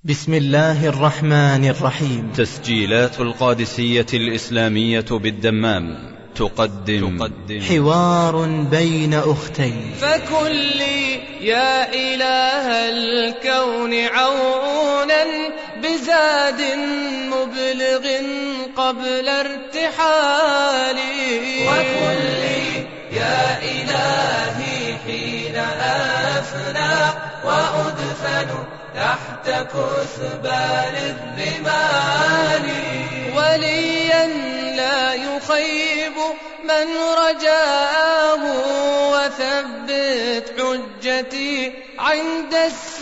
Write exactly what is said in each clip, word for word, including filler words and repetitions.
بسم الله الرحمن الرحيم. تسجيلات القادسية الإسلامية بالدمام تقدم, تقدم حوار بين أختين. فكل يا إله الكون عونا بزاد مبلغ قبل ارتحالي، وكل يا إلهي حين أفنى وأدفن تحت كثبان الرمال، وليا لا يخيب من رجاه، وثبت حجتي عند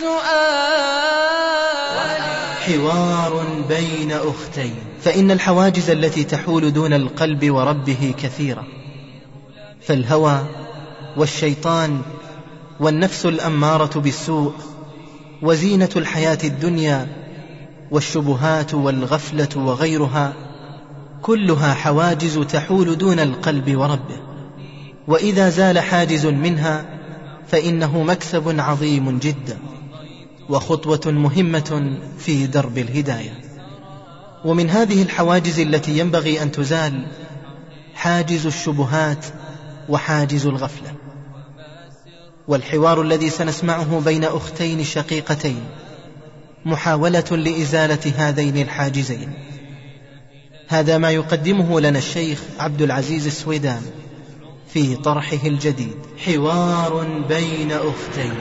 السؤال. حوار بين أختين. فإن الحواجز التي تحول دون القلب وربه كثيرة، فالهوى والشيطان والنفس الأمارة بالسوء وزينة الحياة الدنيا والشبهات والغفلة وغيرها، كلها حواجز تحول دون القلب وربه، وإذا زال حاجز منها فإنه مكسب عظيم جدا وخطوة مهمة في درب الهداية. ومن هذه الحواجز التي ينبغي أن تزال حاجز الشبهات وحاجز الغفلة. والحوار الذي سنسمعه بين أختين شقيقتين محاولة لإزالة هذين الحاجزين. هذا ما يقدمه لنا الشيخ عبد العزيز السويدان في طرحه الجديد، حوار بين أختين.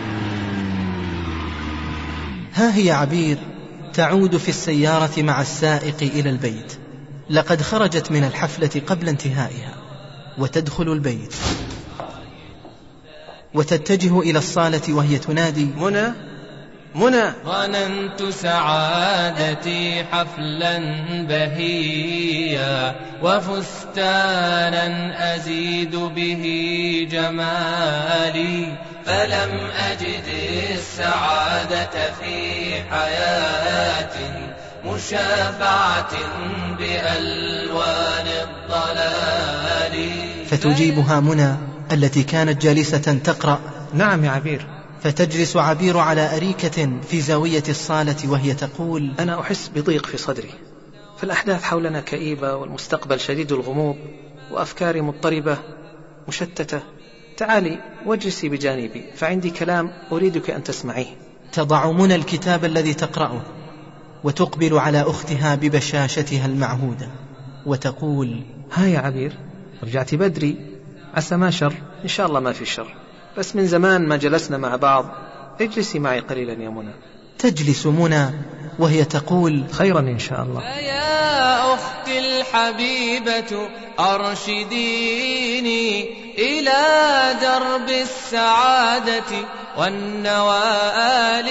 ها هي عبير تعود في السيارة مع السائق إلى البيت، لقد خرجت من الحفلة قبل انتهائها، وتدخل البيت وتتجه إلى الصالة وهي تنادي: منى منى. ظننت سعادتي حفلا بهيا، وفستانا أزيد به جمالي، فلم أجد السعادة في حياة مشافعة بألوان الضلال. فتجيبها منى التي كانت جالسة تقرأ: نعم يا عبير. فتجلس عبير على أريكة في زاوية الصالة وهي تقول: أنا أحس بضيق في صدري، فالأحداث حولنا كئيبة، والمستقبل شديد الغموض، وأفكاري مضطربة مشتتة. تعالي واجلسي بجانبي، فعندي كلام أريدك أن تسمعيه. تضع منى الكتاب الذي تقرأه وتقبل على أختها ببشاشتها المعهودة وتقول: ها يا عبير، رجعت بدري، عسى ما شر. إن شاء الله ما في شر، بس من زمان ما جلسنا مع بعض، اجلسي معي قليلا يا منى. تجلس منى وهي تقول: خيرا إن شاء الله. يا أختي الحبيبة أرشديني إلى درب السعادة والنوال،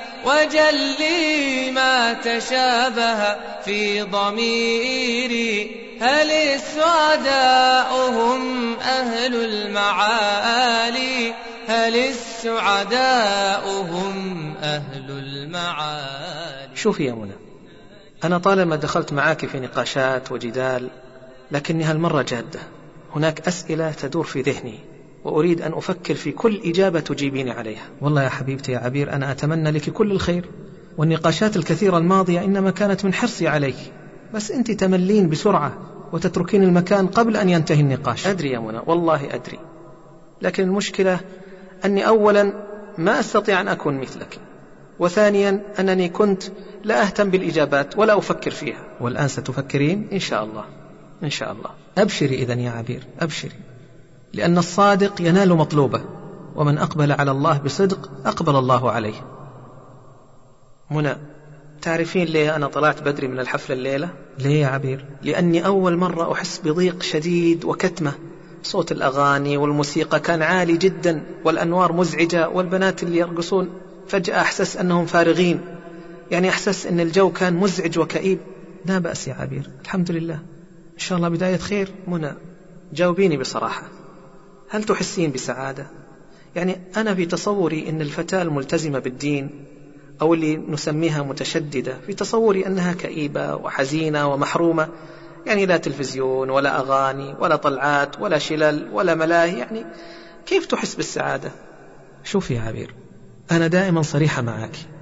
وجلي ما تشابه في ضميري. هل السعداء هم أهل المعالي؟ هل السعداء هم أهل المعالي؟ شوفي يا منى، أنا طالما دخلت معاك في نقاشات وجدال، لكني هالمرة جادة. هناك أسئلة تدور في ذهني، وأريد أن أفكر في كل إجابة تجيبيني عليها. والله يا حبيبتي يا عبير، أنا أتمنى لك كل الخير، والنقاشات الكثيرة الماضية إنما كانت من حرصي عليك، بس أنت تملين بسرعة وتتركين المكان قبل أن ينتهي النقاش. أدري يا منى، والله أدري، لكن المشكلة أني أولا ما أستطيع أن أكون مثلك، وثانيا أنني كنت لا أهتم بالإجابات ولا أفكر فيها، والآن ستفكرين إن شاء الله. إن شاء الله. أبشري إذن يا عبير، أبشري، لأن الصادق ينال مطلوبه، ومن أقبل على الله بصدق أقبل الله عليه. منى، تعرفين ليه أنا طلعت بدري من الحفلة الليلة؟ ليه يا عبير؟ لأني أول مرة أحس بضيق شديد وكتمة. صوت الأغاني والموسيقى كان عالي جدا، والأنوار مزعجة، والبنات اللي يرقصون فجأة أحسس أنهم فارغين، يعني أحسس أن الجو كان مزعج وكئيب. لا بأس يا عبير، الحمد لله، إن شاء الله بداية خير. منى، جاوبيني بصراحة، هل تحسين بسعادة؟ يعني أنا في تصوري أن الفتاة الملتزمة بالدين، أو اللي نسميها متشددة، في تصوري أنها كئيبة وحزينة ومحرومة، يعني لا تلفزيون ولا أغاني ولا طلعات ولا شلل ولا ملاهي، يعني كيف تحس بالسعادة؟ شوفي يا عبير، أنا دائما صريحة معك،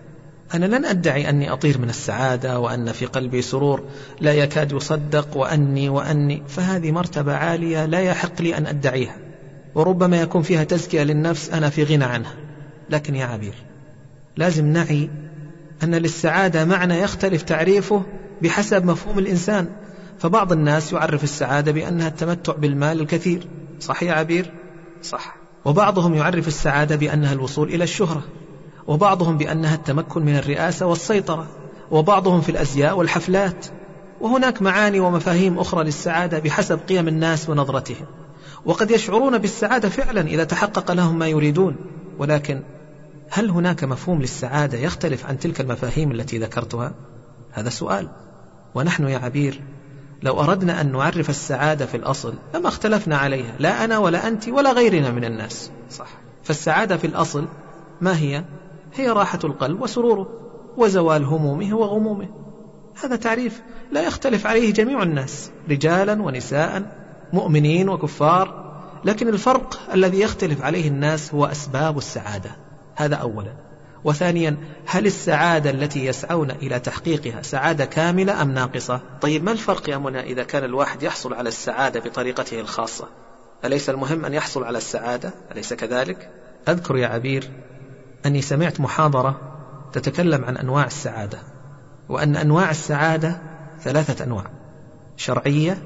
أنا لن أدعي أني أطير من السعادة وأن في قلبي سرور لا يكاد يصدق وأني وأني، فهذه مرتبة عالية لا يحق لي أن أدعيها، وربما يكون فيها تزكية للنفس أنا في غنى عنها. لكن يا عبير، لازم نعي أن للسعادة معنى يختلف تعريفه بحسب مفهوم الإنسان. فبعض الناس يعرف السعادة بأنها التمتع بالمال الكثير، صح يا عبير؟ صح. وبعضهم يعرف السعادة بأنها الوصول إلى الشهرة، وبعضهم بأنها التمكن من الرئاسة والسيطرة، وبعضهم في الأزياء والحفلات. وهناك معاني ومفاهيم أخرى للسعادة بحسب قيم الناس ونظرتهم، وقد يشعرون بالسعادة فعلا إذا تحقق لهم ما يريدون. ولكن هل هناك مفهوم للسعادة يختلف عن تلك المفاهيم التي ذكرتها؟ هذا سؤال. ونحن يا عبير لو أردنا أن نعرف السعادة في الأصل لما اختلفنا عليها، لا أنا ولا أنت ولا غيرنا من الناس. صح. فالسعادة في الأصل ما هي؟ هي راحة القلب وسروره وزوال همومه وغمومه. هذا تعريف لا يختلف عليه جميع الناس، رجالا ونساء، مؤمنين وكفار. لكن الفرق الذي يختلف عليه الناس هو أسباب السعادة، هذا أولا. وثانيا، هل السعادة التي يسعون إلى تحقيقها سعادة كاملة أم ناقصة؟ طيب ما الفرق يا منى إذا كان الواحد يحصل على السعادة بطريقته الخاصة؟ أليس المهم أن يحصل على السعادة؟ أليس كذلك؟ أذكر يا عبير أني سمعت محاضرة تتكلم عن أنواع السعادة، وأن أنواع السعادة ثلاثة أنواع: شرعية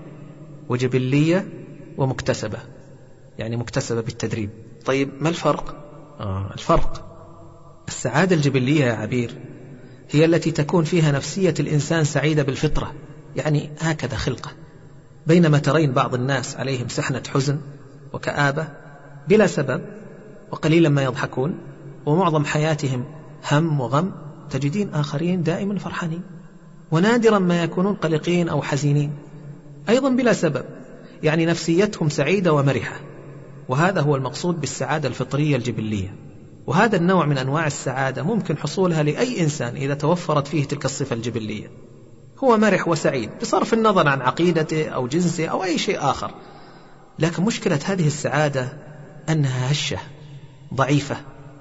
وجبلية ومكتسبة، يعني مكتسبة بالتدريب. طيب ما الفرق؟ آه الفرق السعادة الجبلية يا عبير هي التي تكون فيها نفسية الإنسان سعيدة بالفطرة، يعني هكذا خلقه. بينما ترين بعض الناس عليهم سحنة حزن وكآبة بلا سبب، وقليلا ما يضحكون، ومعظم حياتهم هم وغم، تجدين آخرين دائما فرحانين، ونادرا ما يكونون قلقين أو حزينين أيضا بلا سبب، يعني نفسيتهم سعيدة ومرحة. وهذا هو المقصود بالسعادة الفطرية الجبلية. وهذا النوع من أنواع السعادة ممكن حصولها لأي إنسان إذا توفرت فيه تلك الصفة الجبلية، هو مرح وسعيد بصرف النظر عن عقيدته أو جنسه أو أي شيء آخر. لكن مشكلة هذه السعادة أنها هشة ضعيفة،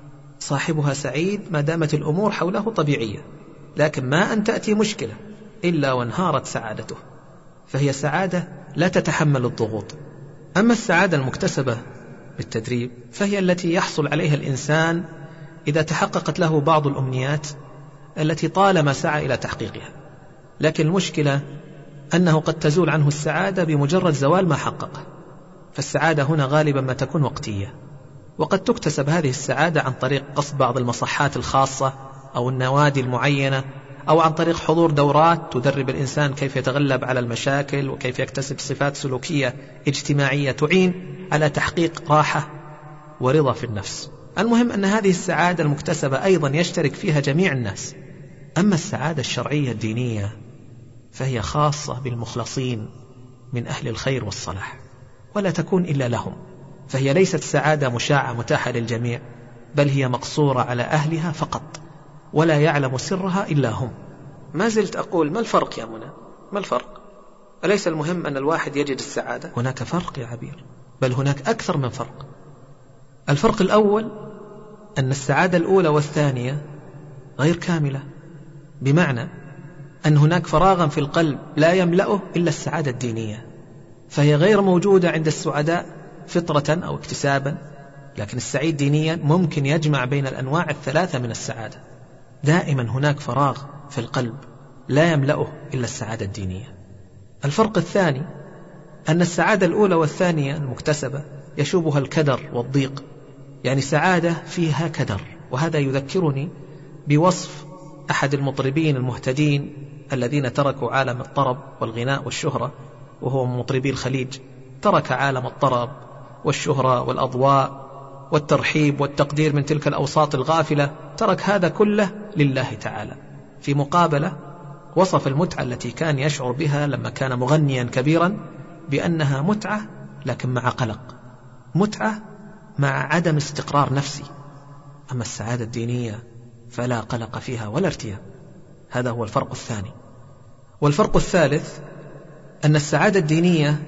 صاحبها سعيد ما دامت الأمور حوله طبيعية، لكن ما أن تأتي مشكلة إلا وانهارت سعادته، فهي سعادة لا تتحمل الضغوط. أما السعادة المكتسبة بالتدريب فهي التي يحصل عليها الإنسان إذا تحققت له بعض الأمنيات التي طالما سعى إلى تحقيقها. لكن المشكلة أنه قد تزول عنه السعادة بمجرد زوال ما حققه، فالسعادة هنا غالبا ما تكون وقتية. وقد تكتسب هذه السعادة عن طريق قصد بعض المصحات الخاصة أو النوادي المعينة، أو عن طريق حضور دورات تدرب الإنسان كيف يتغلب على المشاكل وكيف يكتسب صفات سلوكية اجتماعية تعين على تحقيق راحة ورضا في النفس. المهم أن هذه السعادة المكتسبة أيضا يشترك فيها جميع الناس. أما السعادة الشرعية الدينية فهي خاصة بالمخلصين من أهل الخير والصلاح، ولا تكون إلا لهم، فهي ليست سعادة مشاعة متاحة للجميع، بل هي مقصورة على أهلها فقط، ولا يعلم سرها إلا هم. ما زلت أقول ما الفرق يا منى؟ ما الفرق؟ أليس المهم أن الواحد يجد السعادة؟ هناك فرق يا عبير، بل هناك أكثر من فرق. الفرق الأول أن السعادة الأولى والثانية غير كاملة، بمعنى أن هناك فراغا في القلب لا يملأه إلا السعادة الدينية، فهي غير موجودة عند السعداء فطرة أو اكتسابا. لكن السعيد دينيا ممكن يجمع بين الأنواع الثلاثة من السعادة. دائما هناك فراغ في القلب لا يملأه إلا السعادة الدينية. الفرق الثاني أن السعادة الأولى والثانية المكتسبة يشوبها الكدر والضيق، يعني سعادة فيها كدر. وهذا يذكرني بوصف أحد المطربين المهتدين الذين تركوا عالم الطرب والغناء والشهرة، وهو من مطربي الخليج. ترك عالم الطرب والشهرة والأضواء والترحيب والتقدير من تلك الأوساط الغافلة، ترك هذا كله لله تعالى. في مقابلة وصف المتعة التي كان يشعر بها لما كان مغنيا كبيرا بأنها متعة لكن مع قلق، متعة مع عدم استقرار نفسي. أما السعادة الدينية فلا قلق فيها ولا ارتياب. هذا هو الفرق الثاني. والفرق الثالث أن السعادة الدينية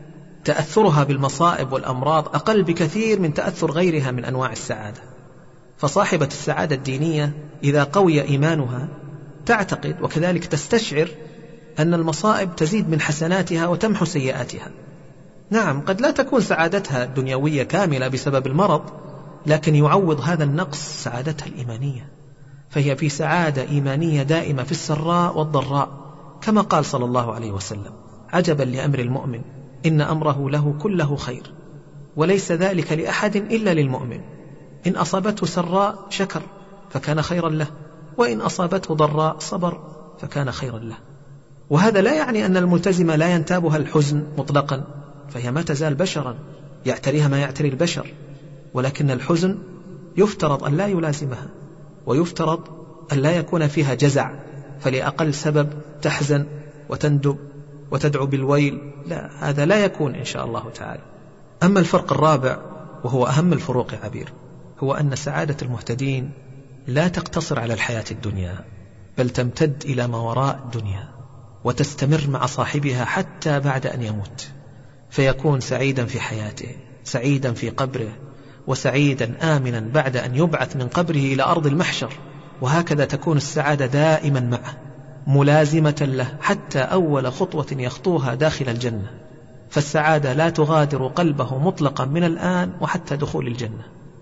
تأثرها بالمصائب والأمراض أقل بكثير من تأثر غيرها من أنواع السعادة. فصاحبة السعادة الدينية إذا قوي إيمانها تعتقد وكذلك تستشعر أن المصائب تزيد من حسناتها وتمحو سيئاتها. نعم، قد لا تكون سعادتها الدنيوية كاملة بسبب المرض، لكن يعوض هذا النقص سعادتها الإيمانية، فهي في سعادة إيمانية دائمة في السراء والضراء، كما قال صلى الله عليه وسلم: عجبا لأمر المؤمن إن أمره له كله خير، وليس ذلك لأحد إلا للمؤمن، إن أصابته سراء شكر فكان خيرا له، وإن أصابته ضراء صبر فكان خيرا له. وهذا لا يعني أن الملتزم لا ينتابها الحزن مطلقا، فهي ما تزال بشرا يعتريها ما يعتري البشر، ولكن الحزن يفترض أن لا يلازمها، ويفترض أن لا يكون فيها جزع، فلأقل سبب تحزن وتندب وتدعو بالويل، لا، هذا لا يكون إن شاء الله تعالى. أما الفرق الرابع وهو أهم الفروق يا عبير، هو أن سعادة المهتدين لا تقتصر على الحياة الدنيا، بل تمتد إلى ما وراء الدنيا وتستمر مع صاحبها حتى بعد أن يموت، فيكون سعيدا في حياته، سعيدا في قبره، وسعيدا آمنا بعد أن يبعث من قبره إلى أرض المحشر. وهكذا تكون السعادة دائما معه، ملازمة له حتى أول خطوة يخطوها داخل الجنة، فالسعادة لا تغادر قلبه مطلقا من الآن وحتى دخول الجنة.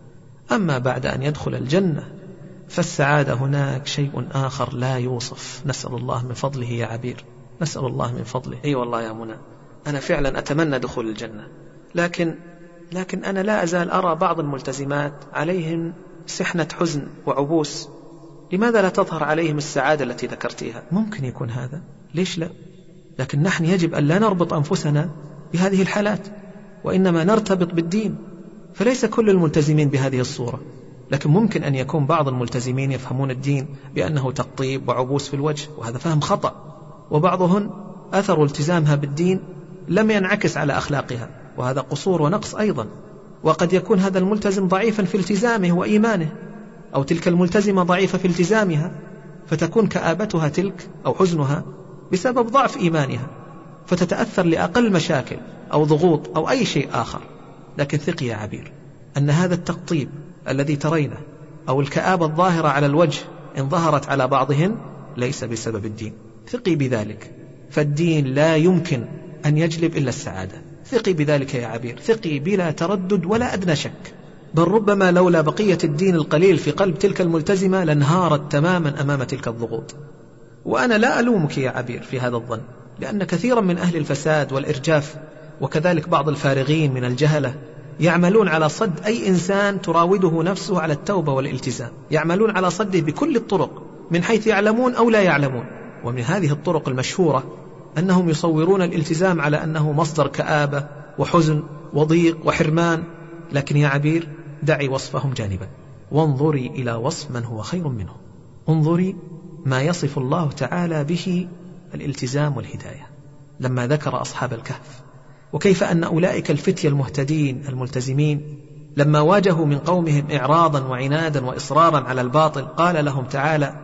أما بعد أن يدخل الجنة فالسعادة هناك شيء آخر لا يوصف، نسأل الله من فضله يا عبير، نسأل الله من فضله. أي والله يا منى، أنا فعلا أتمنى دخول الجنة، لكن لكن أنا لا أزال أرى بعض الملتزمات عليهم سحنة حزن وعبوس. لماذا لا تظهر عليهم السعادة التي ذكرتيها؟ ممكن يكون هذا، ليش لا؟ لكن نحن يجب أن لا نربط أنفسنا بهذه الحالات، وإنما نرتبط بالدين. فليس كل الملتزمين بهذه الصورة، لكن ممكن أن يكون بعض الملتزمين يفهمون الدين بأنه تقطيب وعبوس في الوجه، وهذا فهم خطأ. وبعضهن أثر التزامها بالدين لم ينعكس على أخلاقها، وهذا قصور ونقص أيضا. وقد يكون هذا الملتزم ضعيفا في التزامه وإيمانه، أو تلك الملتزمة ضعيفة في التزامها، فتكون كآبتها تلك أو حزنها بسبب ضعف إيمانها، فتتأثر لأقل مشاكل أو ضغوط أو أي شيء آخر. لكن ثقي يا عبير أن هذا التقطيب الذي ترينه أو الكآبة الظاهرة على الوجه إن ظهرت على بعضهن ليس بسبب الدين، ثقي بذلك، فالدين لا يمكن أن يجلب إلا السعادة. ثقي بذلك يا عبير، ثقي بلا تردد ولا أدنى شك، بل ربما لولا بقية الدين القليل في قلب تلك الملتزمة لانهارت تماما أمام تلك الضغوط. وأنا لا ألومك يا عبير في هذا الظن، لأن كثيرا من أهل الفساد والإرجاف وكذلك بعض الفارغين من الجهلة يعملون على صد أي إنسان تراوده نفسه على التوبة والالتزام، يعملون على صده بكل الطرق من حيث يعلمون أو لا يعلمون. ومن هذه الطرق المشهورة أنهم يصورون الالتزام على أنه مصدر كآبة وحزن وضيق وحرمان. لكن يا عبير دعي وصفهم جانبا، وانظري إلى وصف من هو خير منه. انظري ما يصف الله تعالى به الالتزام والهداية لما ذكر أصحاب الكهف، وكيف أن أولئك الفتية المهتدين الملتزمين لما واجهوا من قومهم إعراضا وعنادا وإصرارا على الباطل قال لهم تعالى: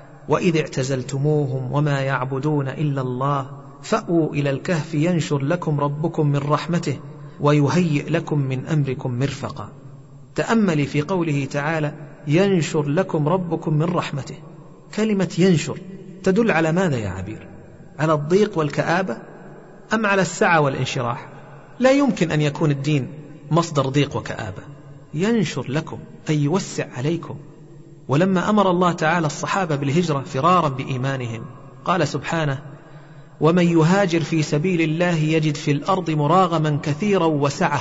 وإذ اعتزلتموهم وما يعبدون إلا الله فأووا إلى الكهف ينشر لكم ربكم من رحمته ويهيئ لكم من أمركم مرفقا. تأملي في قوله تعالى: ينشر لكم ربكم من رحمته. كلمة ينشر تدل على ماذا يا عبير؟ على الضيق والكآبة أم على السعة والانشراح؟ لا يمكن أن يكون الدين مصدر ضيق وكآبة. ينشر لكم أي يوسع عليكم. ولما أمر الله تعالى الصحابة بالهجرة فرارا بإيمانهم قال سبحانه: ومن يهاجر في سبيل الله يجد في الأرض مراغما كثيرا وسعة.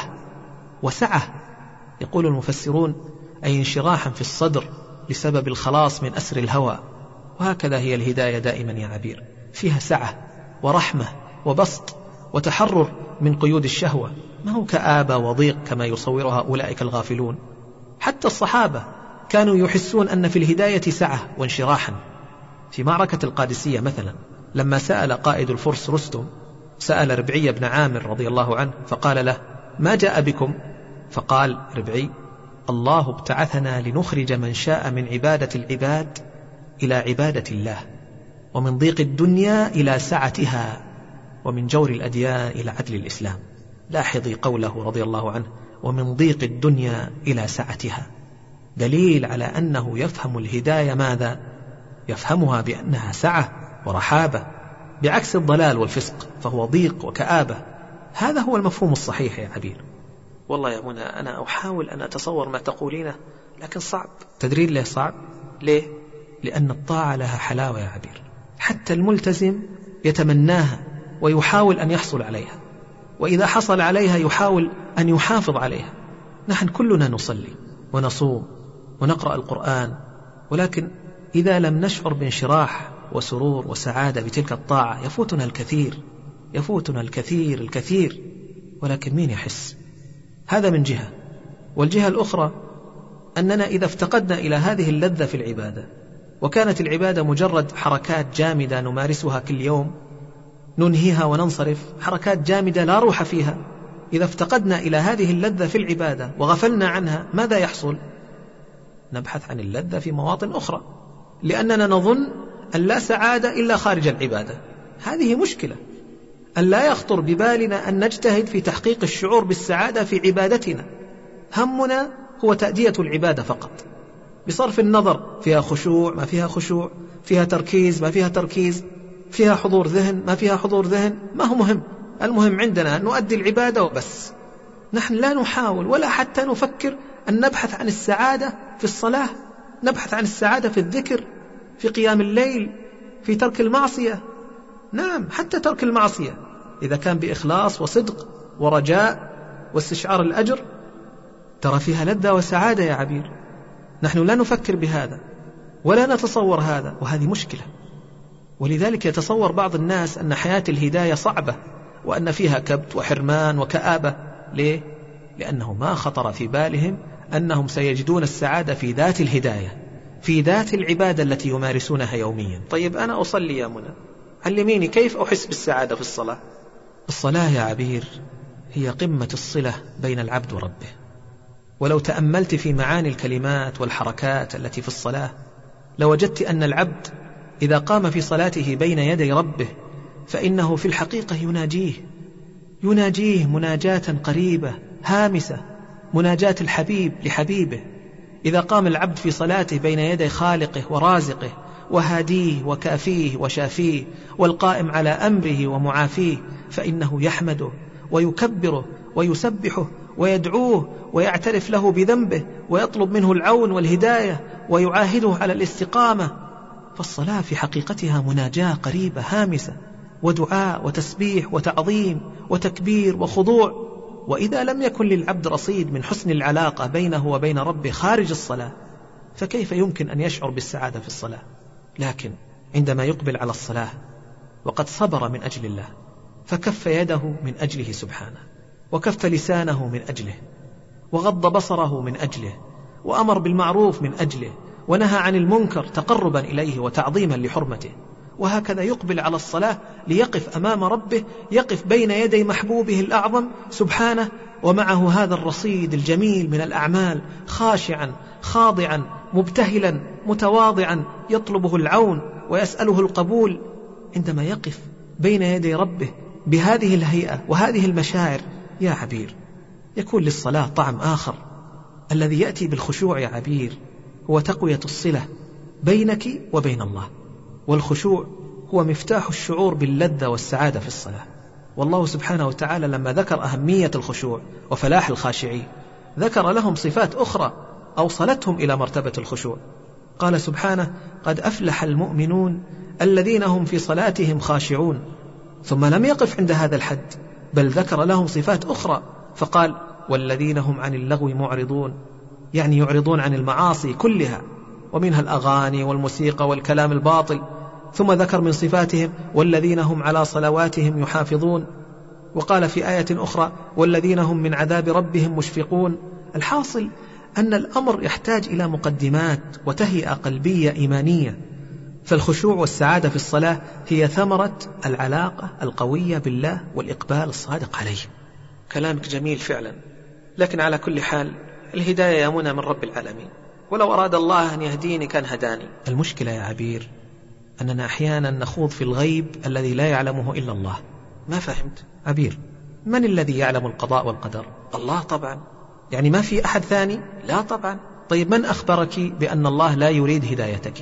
وسعة يقول المفسرون أي انشراحا في الصدر بسبب الخلاص من أسر الهوى. وهكذا هي الهداية دائما يا عبير، فيها سعة ورحمة وبسط وتحرر من قيود الشهوة، ما هو كآبة وضيق كما يصورها أولئك الغافلون. حتى الصحابة كانوا يحسون أن في الهداية سعة وانشراحا. في معركة القادسية مثلا لما سأل قائد الفرس رستم سأل ربعي بن عامر رضي الله عنه فقال له: ما جاء بكم؟ فقال ربعي: الله ابتعثنا لنخرج من شاء من عبادة العباد إلى عبادة الله، ومن ضيق الدنيا إلى سعتها، ومن جور الأديان إلى عدل الإسلام. لاحظي قوله رضي الله عنه: ومن ضيق الدنيا إلى سعتها. دليل على أنه يفهم الهداية ماذا؟ يفهمها بأنها سعة ورحابة، بعكس الضلال والفسق فهو ضيق وكآبة. هذا هو المفهوم الصحيح يا عبير. والله يا منى أنا أحاول أن أتصور ما تقولينه لكن صعب. تدرين ليه صعب؟ ليه؟ لأن الطاعة لها حلاوة يا عبير، حتى الملتزم يتمناها ويحاول أن يحصل عليها، وإذا حصل عليها يحاول أن يحافظ عليها. نحن كلنا نصلي ونصوم ونقرأ القرآن، ولكن إذا لم نشعر بانشراح وسرور وسعادة بتلك الطاعة يفوتنا الكثير يفوتنا الكثير الكثير ولكن مين يحس؟ هذا من جهة. والجهة الأخرى أننا إذا افتقدنا إلى هذه اللذة في العبادة، وكانت العبادة مجرد حركات جامدة نمارسها كل يوم ننهيها وننصرف، حركات جامدة لا روح فيها، إذا افتقدنا إلى هذه اللذة في العبادة وغفلنا عنها ماذا يحصل؟ نبحث عن اللذة في مواطن أخرى، لأننا نظن أن لا سعادة إلا خارج العبادة. هذه مشكلة، أن لا يخطر ببالنا أن نجتهد في تحقيق الشعور بالسعادة في عبادتنا. همنا هو تأدية العبادة فقط، بصرف النظر فيها خشوع ما فيها خشوع، فيها تركيز ما فيها تركيز، فيها حضور ذهن ما فيها حضور ذهن، ما هو مهم. المهم عندنا أن نؤدي العبادة وبس. نحن لا نحاول ولا حتى نفكر أن نبحث عن السعادة في الصلاة، نبحث عن السعادة في الذكر، في قيام الليل، في ترك المعصية. نعم، حتى ترك المعصية إذا كان بإخلاص وصدق ورجاء واستشعار الأجر ترى فيها لذة وسعادة يا عبير. نحن لا نفكر بهذا ولا نتصور هذا، وهذه مشكلة. ولذلك يتصور بعض الناس أن حياة الهداية صعبة وأن فيها كبت وحرمان وكآبة. ليه؟ لأنه ما خطر في بالهم أنهم سيجدون السعادة في ذات الهداية، في ذات العبادة التي يمارسونها يوميا. طيب أنا أصلي يا منى، علميني كيف أحس بالسعادة في الصلاة. الصلاة يا عبير هي قمة الصلة بين العبد وربه، ولو تأملت في معاني الكلمات والحركات التي في الصلاة لوجدت أن العبد إذا قام في صلاته بين يدي ربه فإنه في الحقيقة يناجيه يناجيه مناجاة قريبة هامسة، مناجاة الحبيب لحبيبه. إذا قام العبد في صلاته بين يدي خالقه ورازقه وهاديه وكافيه وشافيه والقائم على أمره ومعافيه فإنه يحمده ويكبره ويسبحه ويدعوه ويعترف له بذنبه ويطلب منه العون والهداية ويعاهده على الاستقامة. فالصلاة في حقيقتها مناجاة قريبة هامسة، ودعاء وتسبيح وتعظيم وتكبير وخضوع. وإذا لم يكن للعبد رصيد من حسن العلاقة بينه وبين ربه خارج الصلاة فكيف يمكن أن يشعر بالسعادة في الصلاة؟ لكن عندما يقبل على الصلاة وقد صبر من أجل الله، فكف يده من أجله سبحانه، وكف لسانه من أجله، وغض بصره من أجله، وأمر بالمعروف من أجله، ونهى عن المنكر تقربا إليه وتعظيما لحرمته، وهكذا يقبل على الصلاة ليقف أمام ربه، يقف بين يدي محبوبه الأعظم سبحانه، ومعه هذا الرصيد الجميل من الأعمال، خاشعا خاضعا مبتهلا متواضعا يطلبه العون ويسأله القبول. عندما يقف بين يدي ربه بهذه الهيئة وهذه المشاعر يا عبير يكون للصلاة طعم آخر. الذي يأتي بالخشوع يا عبير هو تقوية الصلة بينك وبين الله، والخشوع هو مفتاح الشعور باللذة والسعادة في الصلاة. والله سبحانه وتعالى لما ذكر أهمية الخشوع وفلاح الخاشعين ذكر لهم صفات أخرى أوصلتهم إلى مرتبة الخشوع. قال سبحانه: قد أفلح المؤمنون الذين هم في صلاتهم خاشعون. ثم لم يقف عند هذا الحد، بل ذكر لهم صفات أخرى فقال: والذين هم عن اللغو معرضون، يعني يعرضون عن المعاصي كلها ومنها الأغاني والموسيقى والكلام الباطل. ثم ذكر من صفاتهم: والذين هم على صلواتهم يحافظون. وقال في آية أخرى: والذين هم من عذاب ربهم مشفقون. الحاصل أن الأمر يحتاج إلى مقدمات وتهيئة قلبية إيمانية. فالخشوع والسعادة في الصلاة هي ثمرة العلاقة القوية بالله والإقبال الصادق عليه. كلامك جميل فعلا، لكن على كل حال الهداية يا منى من رب العالمين، ولو أراد الله أن يهديني كان هداني. المشكلة يا عبير أننا أحيانا نخوض في الغيب الذي لا يعلمه إلا الله. ما فهمت عبير، من الذي يعلم القضاء والقدر؟ الله طبعا. يعني ما في أحد ثاني؟ لا طبعا. طيب من أخبرك بأن الله لا يريد هدايتك؟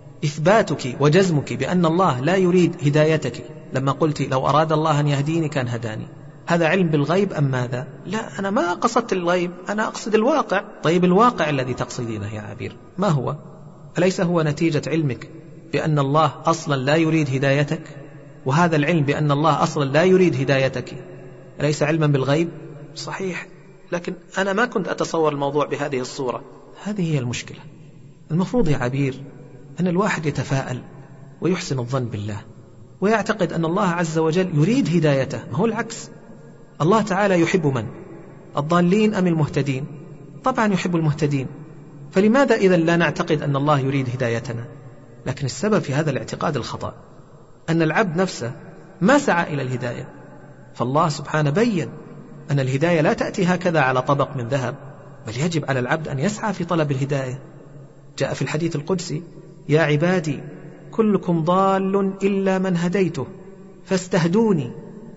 إثباتك وجزمك بأن الله لا يريد هدايتك لما قلت لو أراد الله أن يهديني كان هداني، هذا علم بالغيب أم ماذا؟ لا، أنا ما قصدت الغيب، أنا أقصد الواقع. طيب الواقع الذي تقصدينه يا عبير ما هو؟ أليس هو نتيجة علمك بأن الله أصلا لا يريد هدايتك؟ وهذا العلم بأن الله أصلا لا يريد هدايتك أليس علما بالغيب؟ صحيح، لكن أنا ما كنت أتصور الموضوع بهذه الصورة. هذه هي المشكلة. المفروض يا عبير أن الواحد يتفاءل ويحسن الظن بالله ويعتقد أن الله عز وجل يريد هدايته، ما هو العكس. الله تعالى يحب من؟ الضالين أم المهتدين؟ طبعا يحب المهتدين، فلماذا إذن لا نعتقد أن الله يريد هدايتنا؟ لكن السبب في هذا الاعتقاد الخطأ أن العبد نفسه ما سعى إلى الهداية، فالله سبحانه بيّن أن الهداية لا تأتي هكذا على طبق من ذهب، بل يجب على العبد أن يسعى في طلب الهداية. جاء في الحديث القدسي: يا عبادي كلكم ضال إلا من هديته فاستهدوني،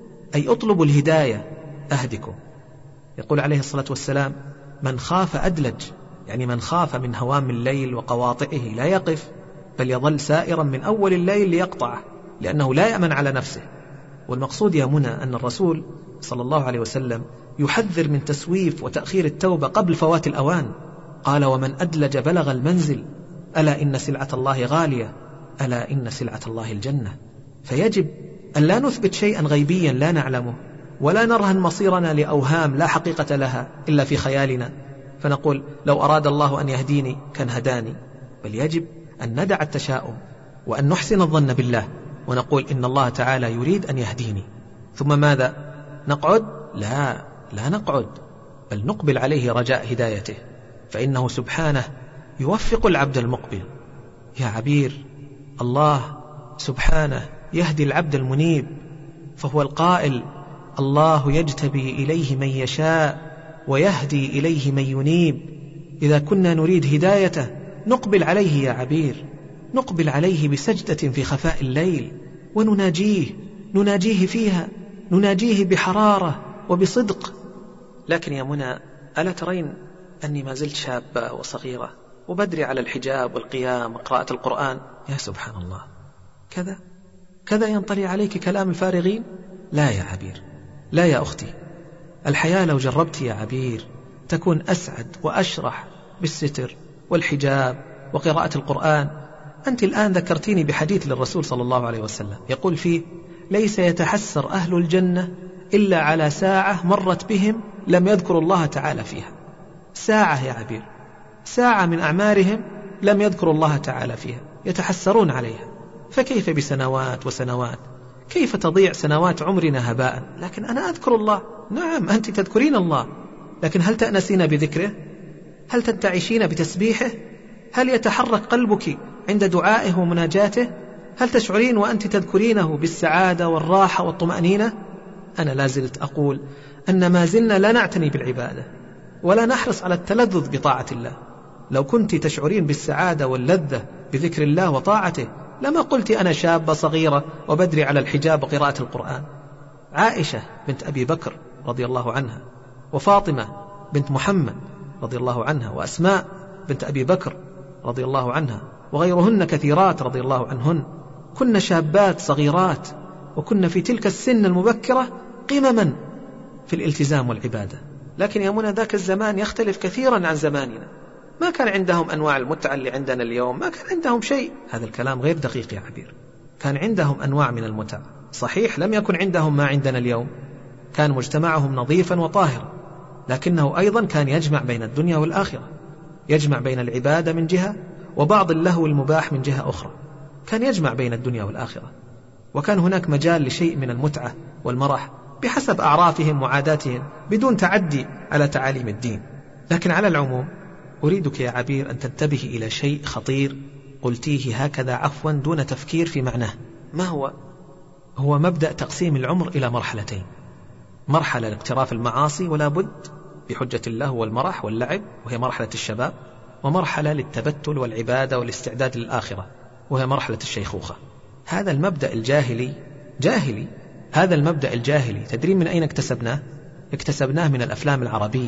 أي اطلبوا الهداية أهدكم. يقول عليه الصلاة والسلام: من خاف أدلج، يعني من خاف من هوام الليل وقواطعه لا يقف، بل يظل سائرا من أول الليل ليقطعه، لأنه لا يأمن على نفسه. والمقصود يا منى أن الرسول صلى الله عليه وسلم يحذر من تسويف وتأخير التوبة قبل فوات الأوان. قال: ومن أدلج بلغ المنزل، ألا إن سلعة الله غالية، ألا إن سلعة الله الجنة. فيجب أن لا نثبت شيئا غيبيا لا نعلمه، ولا نرهن مصيرنا لأوهام لا حقيقة لها إلا في خيالنا، فنقول لو أراد الله أن يهديني كان هداني. بل يجب أن ندع التشاؤم وأن نحسن الظن بالله ونقول إن الله تعالى يريد أن يهديني. ثم ماذا؟ نقعد؟ لا لا نقعد، بل نقبل عليه رجاء هدايته، فإنه سبحانه يوفق العبد المقبل. يا عبير، الله سبحانه يهدي العبد المنيب، فهو القائل: الله يجتبي إليه من يشاء ويهدي إليه من ينيب. إذا كنا نريد هدايته نقبل عليه يا عبير، نقبل عليه بسجدة في خفاء الليل ونناجيه، نناجيه فيها، نناجيه بحرارة وبصدق. لكن يا منى، ألا ترين أني ما زلت شابة وصغيرة وبدري على الحجاب والقيام وقراءة القرآن؟ يا سبحان الله، كذا كذا ينطلي عليك كلام الفارغين؟ لا يا عبير، لا يا أختي. الحياة لو جربت يا عبير تكون أسعد وأشرح بالستر والحجاب وقراءة القرآن. أنت الآن ذكرتيني بحديث للرسول صلى الله عليه وسلم يقول فيه: ليس يتحسر أهل الجنة إلا على ساعة مرت بهم لم يذكروا الله تعالى فيها. ساعة يا عبير، ساعة من أعمارهم لم يذكروا الله تعالى فيها، يتحسرون عليها. فكيف بسنوات وسنوات؟ كيف تضيع سنوات عمرنا هباء؟ لكن أنا أذكر الله. نعم، أنت تذكرين الله، لكن هل تأنسين بذكره؟ هل تنتعشين بتسبيحه؟ هل يتحرك قلبك عند دعائه ومناجاته؟ هل تشعرين وأنت تذكرينه بالسعادة والراحة والطمأنينة؟ أنا لازلت أقول أن ما زلنا لا نعتني بالعبادة ولا نحرص على التلذذ بطاعة الله. لو كنت تشعرين بالسعادة واللذة بذكر الله وطاعته لما قلت أنا شابة صغيرة وبدري على الحجاب وقراءة القرآن. عائشة بنت أبي بكر رضي الله عنها، وفاطمة بنت محمد رضي الله عنها، وأسماء بنت أبي بكر رضي الله عنها، وغيرهن كثيرات رضي الله عنهن، كن شابات صغيرات، وكن في تلك السن المبكرة قمما في الالتزام والعبادة. لكن يا منى، ذاك الزمان يختلف كثيرا عن زماننا، ما كان عندهم أنواع المتعة اللي عندنا اليوم، ما كان عندهم شيء. هذا الكلام غير دقيق يا عبير. كان عندهم أنواع من المتعة، صحيح لم يكن عندهم ما عندنا اليوم، كان مجتمعهم نظيفا وطاهرا، لكنه أيضا كان يجمع بين الدنيا والآخرة، يجمع بين العبادة من جهة وبعض اللهو المباح من جهة أخرى، كان يجمع بين الدنيا والآخرة. وكان هناك مجال لشيء من المتعة والمرح بحسب أعرافهم وعاداتهم بدون تعدي على تعاليم الدين. لكن على العموم أريدك يا عبير أن تنتبه إلى شيء خطير قلتيه هكذا عفوا دون تفكير في معناه. ما هو؟ هو مبدأ تقسيم العمر إلى مرحلتين: مرحلة لاقتراف المعاصي ولا بد بحجة الله والمرح واللعب وهي مرحلة الشباب، ومرحلة للتبتل والعبادة والاستعداد للآخرة وهي مرحلة الشيخوخة. هذا المبدأ الجاهلي جاهلي هذا المبدأ الجاهلي تدري من أين اكتسبناه؟ اكتسبناه من الأفلام العربية.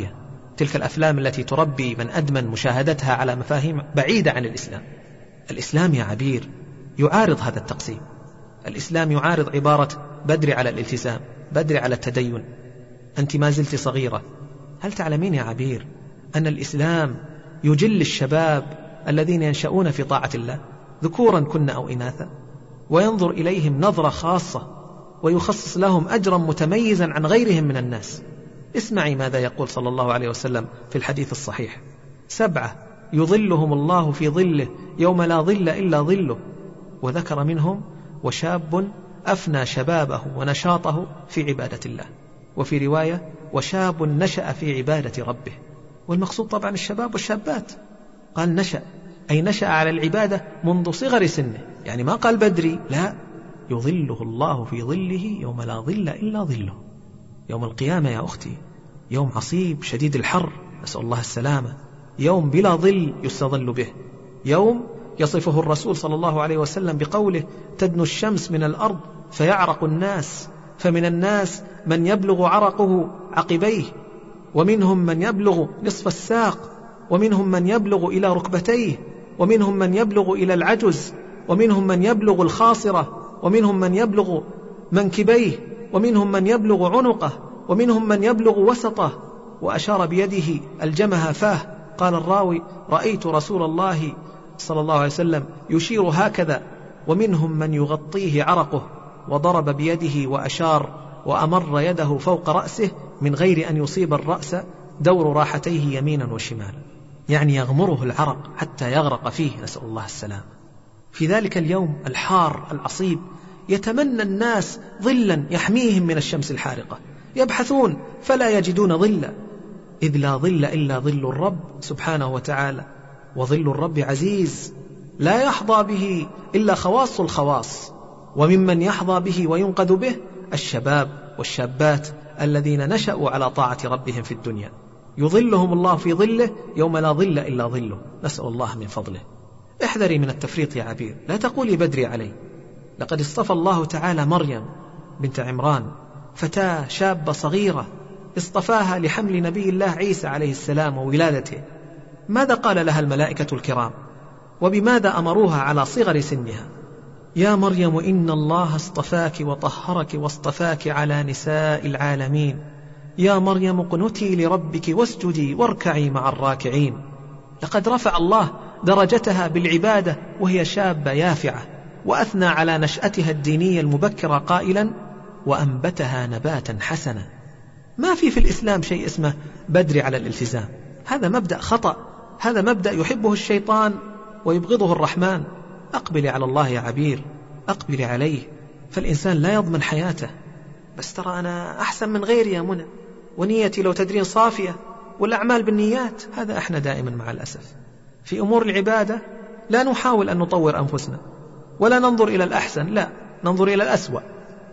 تلك الأفلام التي تربي من أدمن مشاهدتها على مفاهيم بعيدة عن الإسلام. الإسلام يا عبير يعارض هذا التقسيم. الإسلام يعارض عبارة بدري على الالتزام، بدري على التدين، أنت ما زلت صغيرة. هل تعلمين يا عبير أن الإسلام يجل الشباب الذين ينشأون في طاعة الله ذكورا كن أو إناثا، وينظر إليهم نظرة خاصة، ويخصص لهم أجرا متميزا عن غيرهم من الناس. اسمعي ماذا يقول صلى الله عليه وسلم في الحديث الصحيح: سبعة يظلهم الله في ظله يوم لا ظل إلا ظله، وذكر منهم وشاب أفنى شبابه ونشاطه في عبادة الله، وفي رواية وشاب نشأ في عبادة ربه. والمقصود طبعا الشباب والشابات، قال نشأ أي نشأ على العبادة منذ صغر سنه، يعني ما قال بدري، لا، يظله الله في ظله يوم لا ظل إلا ظله. يوم القيامة يا أختي يوم عصيب شديد الحر، نسأل الله السلامة، يوم بلا ظل يستظل به، يوم يصفه الرسول صلى الله عليه وسلم بقوله: تدنو الشمس من الأرض فيعرق الناس، فمن الناس من يبلغ عرقه عقبيه، ومنهم من يبلغ نصف الساق، ومنهم من يبلغ إلى ركبتيه، ومنهم من يبلغ إلى العجز، ومنهم من يبلغ الخاصرة، ومنهم من يبلغ منكبيه، ومنهم من يبلغ عنقه، ومنهم من يبلغ وسطه. وأشار بيده الجمها فاه. قال الراوي: رأيت رسول الله صلى الله عليه وسلم يشير هكذا. ومنهم من يغطيه عرقه، وضرب بيده وأشار وأمر يده فوق رأسه من غير أن يصيب الرأس دور راحتيه يمينا وشمالا، يعني يغمره العرق حتى يغرق فيه، نسأل الله السلام. في ذلك اليوم الحار العصيب يتمنى الناس ظلا يحميهم من الشمس الحارقة، يبحثون فلا يجدون ظلا، إذ لا ظل إلا ظل الرب سبحانه وتعالى، وظل الرب عزيز لا يحظى به إلا خواص الخواص. وممن يحظى به وينقذ به الشباب والشابات الذين نشأوا على طاعة ربهم في الدنيا، يظلهم الله في ظله يوم لا ظل إلا ظله، نسأل الله من فضله. احذري من التفريط يا عبير، لا تقولي بدري علي. لقد اصطفى الله تعالى مريم بنت عمران، فتاة شابة صغيرة، اصطفاها لحمل نبي الله عيسى عليه السلام وولادته. ماذا قال لها الملائكة الكرام؟ وبماذا أمروها على صغر سنها؟ يا مريم إن الله اصطفاك وطهرك واصطفاك على نساء العالمين، يا مريم اقنتي لربك واسجدي واركعي مع الراكعين. لقد رفع الله درجتها بالعبادة وهي شابة يافعة، وأثنى على نشأتها الدينية المبكرة قائلا: وأنبتها نباتا حسنا. ما في في الإسلام شيء اسمه بدري على الالتزام، هذا مبدأ خطأ، هذا مبدأ يحبه الشيطان ويبغضه الرحمن. أقبلي على الله يا عبير، أقبلي عليه، فالإنسان لا يضمن حياته. بس ترى أنا أحسن من غيري يا منى، ونيتي لو تدرين صافية، والأعمال بالنيات. هذا احنا دائما مع الأسف في أمور العبادة لا نحاول أن نطور أنفسنا ولا ننظر إلى الأحسن، لا ننظر إلى الأسوأ.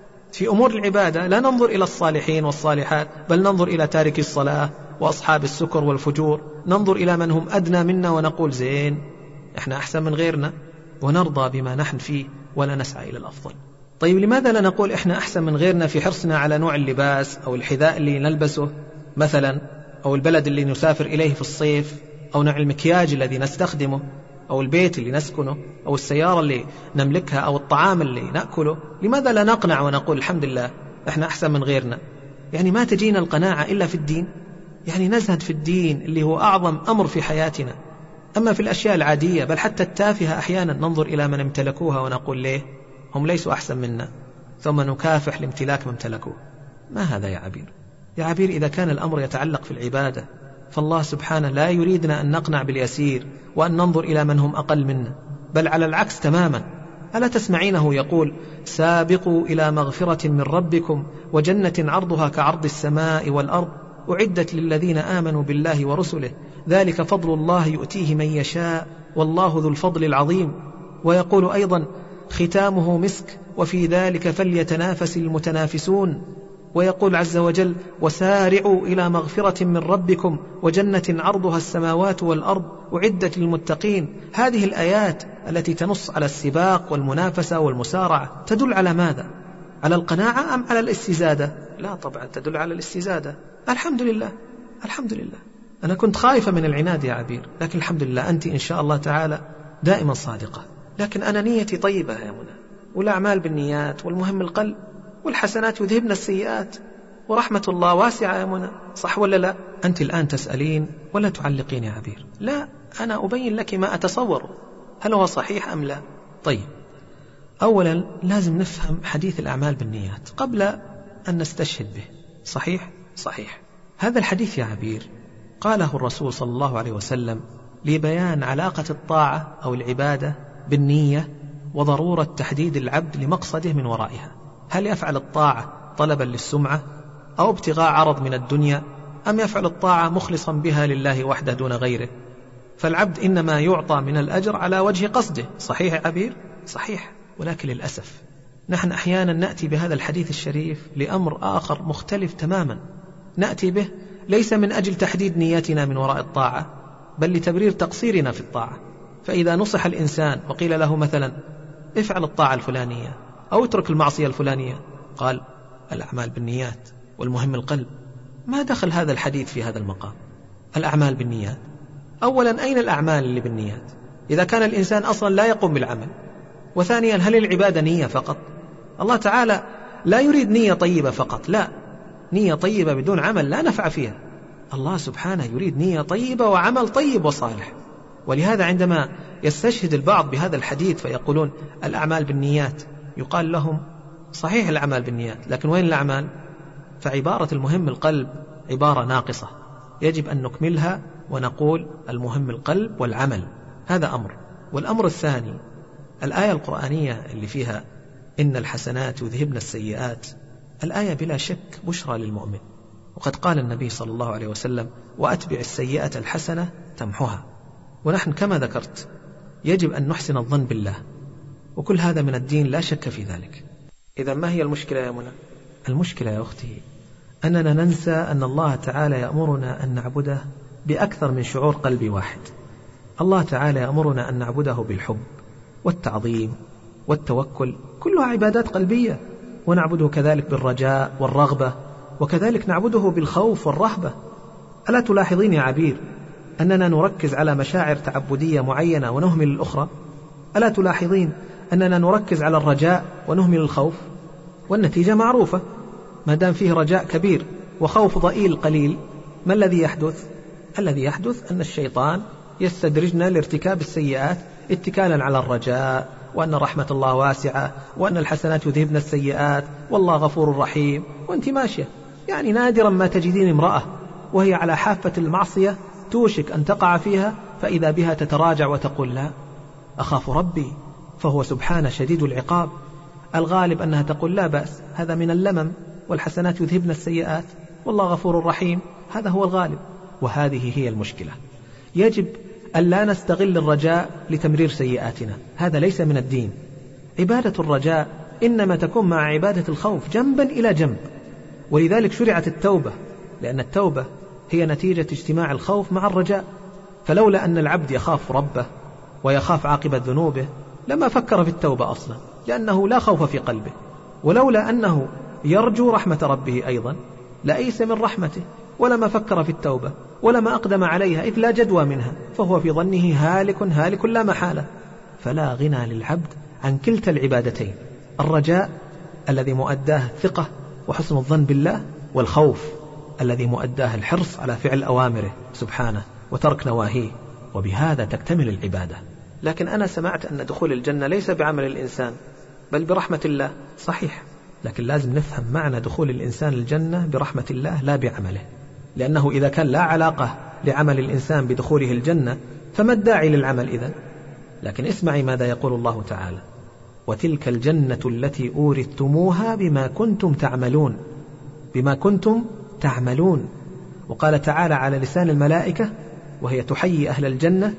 في أمور العبادة لا ننظر إلى الصالحين والصالحات، بل ننظر إلى تارك الصلاة وأصحاب السكر والفجور، ننظر إلى من هم أدنى منا ونقول زين احنا أحسن من غيرنا، ونرضى بما نحن فيه ولا نسعى إلى الأفضل. طيب لماذا لا نقول إحنا أحسن من غيرنا في حرصنا على نوع اللباس أو الحذاء اللي نلبسه مثلا، أو البلد اللي نسافر إليه في الصيف، أو نوع المكياج الذي نستخدمه، أو البيت اللي نسكنه، أو السيارة اللي نملكها، أو الطعام اللي نأكله؟ لماذا لا نقنع ونقول الحمد لله إحنا أحسن من غيرنا؟ يعني ما تجينا القناعة إلا في الدين، يعني نزهد في الدين اللي هو أعظم أمر في حياتنا. أما في الأشياء العادية بل حتى التافهة أحيانا ننظر إلى من امتلكوها ونقول ليه هم ليسوا أحسن منا، ثم نكافح لامتلاك ما امتلكوه. ما هذا يا عبير؟ يا عبير إذا كان الأمر يتعلق في العبادة فالله سبحانه لا يريدنا أن نقنع باليسير وأن ننظر إلى من هم أقل منا، بل على العكس تماما. ألا تسمعينه يقول: سابقوا إلى مغفرة من ربكم وجنة عرضها كعرض السماء والأرض أعدت للذين آمنوا بالله ورسله ذلك فضل الله يؤتيه من يشاء والله ذو الفضل العظيم. ويقول أيضا: ختامه مسك وفي ذلك فليتنافس المتنافسون. ويقول عز وجل: وسارعوا إلى مغفرة من ربكم وجنة عرضها السماوات والأرض أعدت للمتقين. هذه الآيات التي تنص على السباق والمنافسة والمسارعة تدل على ماذا؟ على القناعة أم على الاستزادة؟ لا طبعا تدل على الاستزادة. الحمد لله الحمد لله أنا كنت خائفة من العناد يا عبير، لكن الحمد لله أنت إن شاء الله تعالى دائما صادقة. لكن أنا نيتي طيبة يا منى، والأعمال بالنيات، والمهم القلب، والحسنات يذهبن السيئات، ورحمة الله واسعة يا منى، صح ولا لا؟ أنت الآن تسألين ولا تعلقين يا عبير. لا، أنا أبين لك ما أتصور، هل هو صحيح أم لا؟ طيب، أولا لازم نفهم حديث الأعمال بالنيات قبل أن نستشهد به. صحيح؟ صحيح. هذا الحديث يا عبير قاله الرسول صلى الله عليه وسلم لبيان علاقة الطاعة أو العبادة بالنية، وضرورة تحديد العبد لمقصده من ورائها. هل يفعل الطاعة طلبا للسمعة أو ابتغاء عرض من الدنيا، أم يفعل الطاعة مخلصا بها لله وحده دون غيره؟ فالعبد إنما يعطى من الأجر على وجه قصده. صحيح يا عبير؟ صحيح. ولكن للأسف نحن أحيانا نأتي بهذا الحديث الشريف لأمر آخر مختلف تماما. نأتي به ليس من أجل تحديد نياتنا من وراء الطاعة، بل لتبرير تقصيرنا في الطاعة. فإذا نصح الإنسان وقيل له مثلا افعل الطاعة الفلانية أو اترك المعصية الفلانية، قال الأعمال بالنيات والمهم القلب. ما دخل هذا الحديث في هذا المقام؟ الأعمال بالنيات، أولا أين الأعمال اللي بالنيات إذا كان الإنسان أصلا لا يقوم بالعمل؟ وثانيا هل العبادة نية فقط؟ الله تعالى لا يريد نية طيبة فقط، لا، نية طيبة بدون عمل لا نفع فيها. الله سبحانه يريد نية طيبة وعمل طيب وصالح. ولهذا عندما يستشهد البعض بهذا الحديث فيقولون الأعمال بالنيات، يقال لهم صحيح الأعمال بالنيات، لكن وين الأعمال؟ فعبارة المهم القلب عبارة ناقصة، يجب أن نكملها ونقول المهم القلب والعمل. هذا أمر. والأمر الثاني الآية القرآنية اللي فيها إن الحسنات يذهبن السيئات، الآية بلا شك بشرى للمؤمن. وقد قال النبي صلى الله عليه وسلم وأتبع السيئة الحسنة تمحها. ونحن كما ذكرت يجب أن نحسن الظن بالله، وكل هذا من الدين لا شك في ذلك. إذا ما هي المشكلة يا منى؟ المشكلة يا أختي أننا ننسى أن الله تعالى يأمرنا أن نعبده بأكثر من شعور قلبي واحد. الله تعالى يأمرنا أن نعبده بالحب والتعظيم والتوكل، كلها عبادات قلبية، ونعبده كذلك بالرجاء والرغبة، وكذلك نعبده بالخوف والرهبة. ألا تلاحظين يا عبير أننا نركز على مشاعر تعبدية معينة ونهمل الأخرى؟ ألا تلاحظين أننا نركز على الرجاء ونهمل الخوف؟ والنتيجة معروفة، ما دام فيه رجاء كبير وخوف ضئيل قليل، ما الذي يحدث؟ الذي يحدث أن الشيطان يستدرجنا لارتكاب السيئات اتكالا على الرجاء، وأن رحمة الله واسعة، وأن الحسنات يذهبن السيئات، والله غفور رحيم. وانت ماشية، يعني نادرا ما تجدين امرأة وهي على حافة المعصية توشك أن تقع فيها فإذا بها تتراجع وتقول لا أخاف ربي فهو سبحانه شديد العقاب. الغالب أنها تقول لا بأس، هذا من اللمم، والحسنات يذهبن السيئات، والله غفور رحيم، هذا هو الغالب. وهذه هي المشكلة. يجب أن لا نستغل الرجاء لتمرير سيئاتنا، هذا ليس من الدين. عبادة الرجاء إنما تكون مع عبادة الخوف جنبا إلى جنب. ولذلك شرعت التوبة، لأن التوبة هي نتيجة اجتماع الخوف مع الرجاء. فلولا أن العبد يخاف ربه ويخاف عاقبة ذنوبه لما فكر في التوبة أصلا، لأنه لا خوف في قلبه. ولولا أنه يرجو رحمة ربه أيضا لأيس من رحمته، ولما فكر في التوبة ولما أقدم عليها إذ لا جدوى منها، فهو في ظنه هالك هالك لا محالة. فلا غنى للعبد عن كلتا العبادتين، الرجاء الذي مؤداه الثقة وحسن الظن بالله، والخوف الذي مؤداه الحرص على فعل أوامره سبحانه وترك نواهيه، وبهذا تكتمل العبادة. لكن أنا سمعت أن دخول الجنة ليس بعمل الإنسان بل برحمة الله. صحيح، لكن لازم نفهم معنى دخول الإنسان الجنة برحمة الله لا بعمله، لأنه إذا كان لا علاقة لعمل الإنسان بدخوله الجنة فما الداعي للعمل إذن؟ لكن اسمعي ماذا يقول الله تعالى: وتلك الجنة التي أورثتموها بما كنتم تعملون، بما كنتم تعملون. وقال تعالى على لسان الملائكة وهي تحيي أهل الجنة: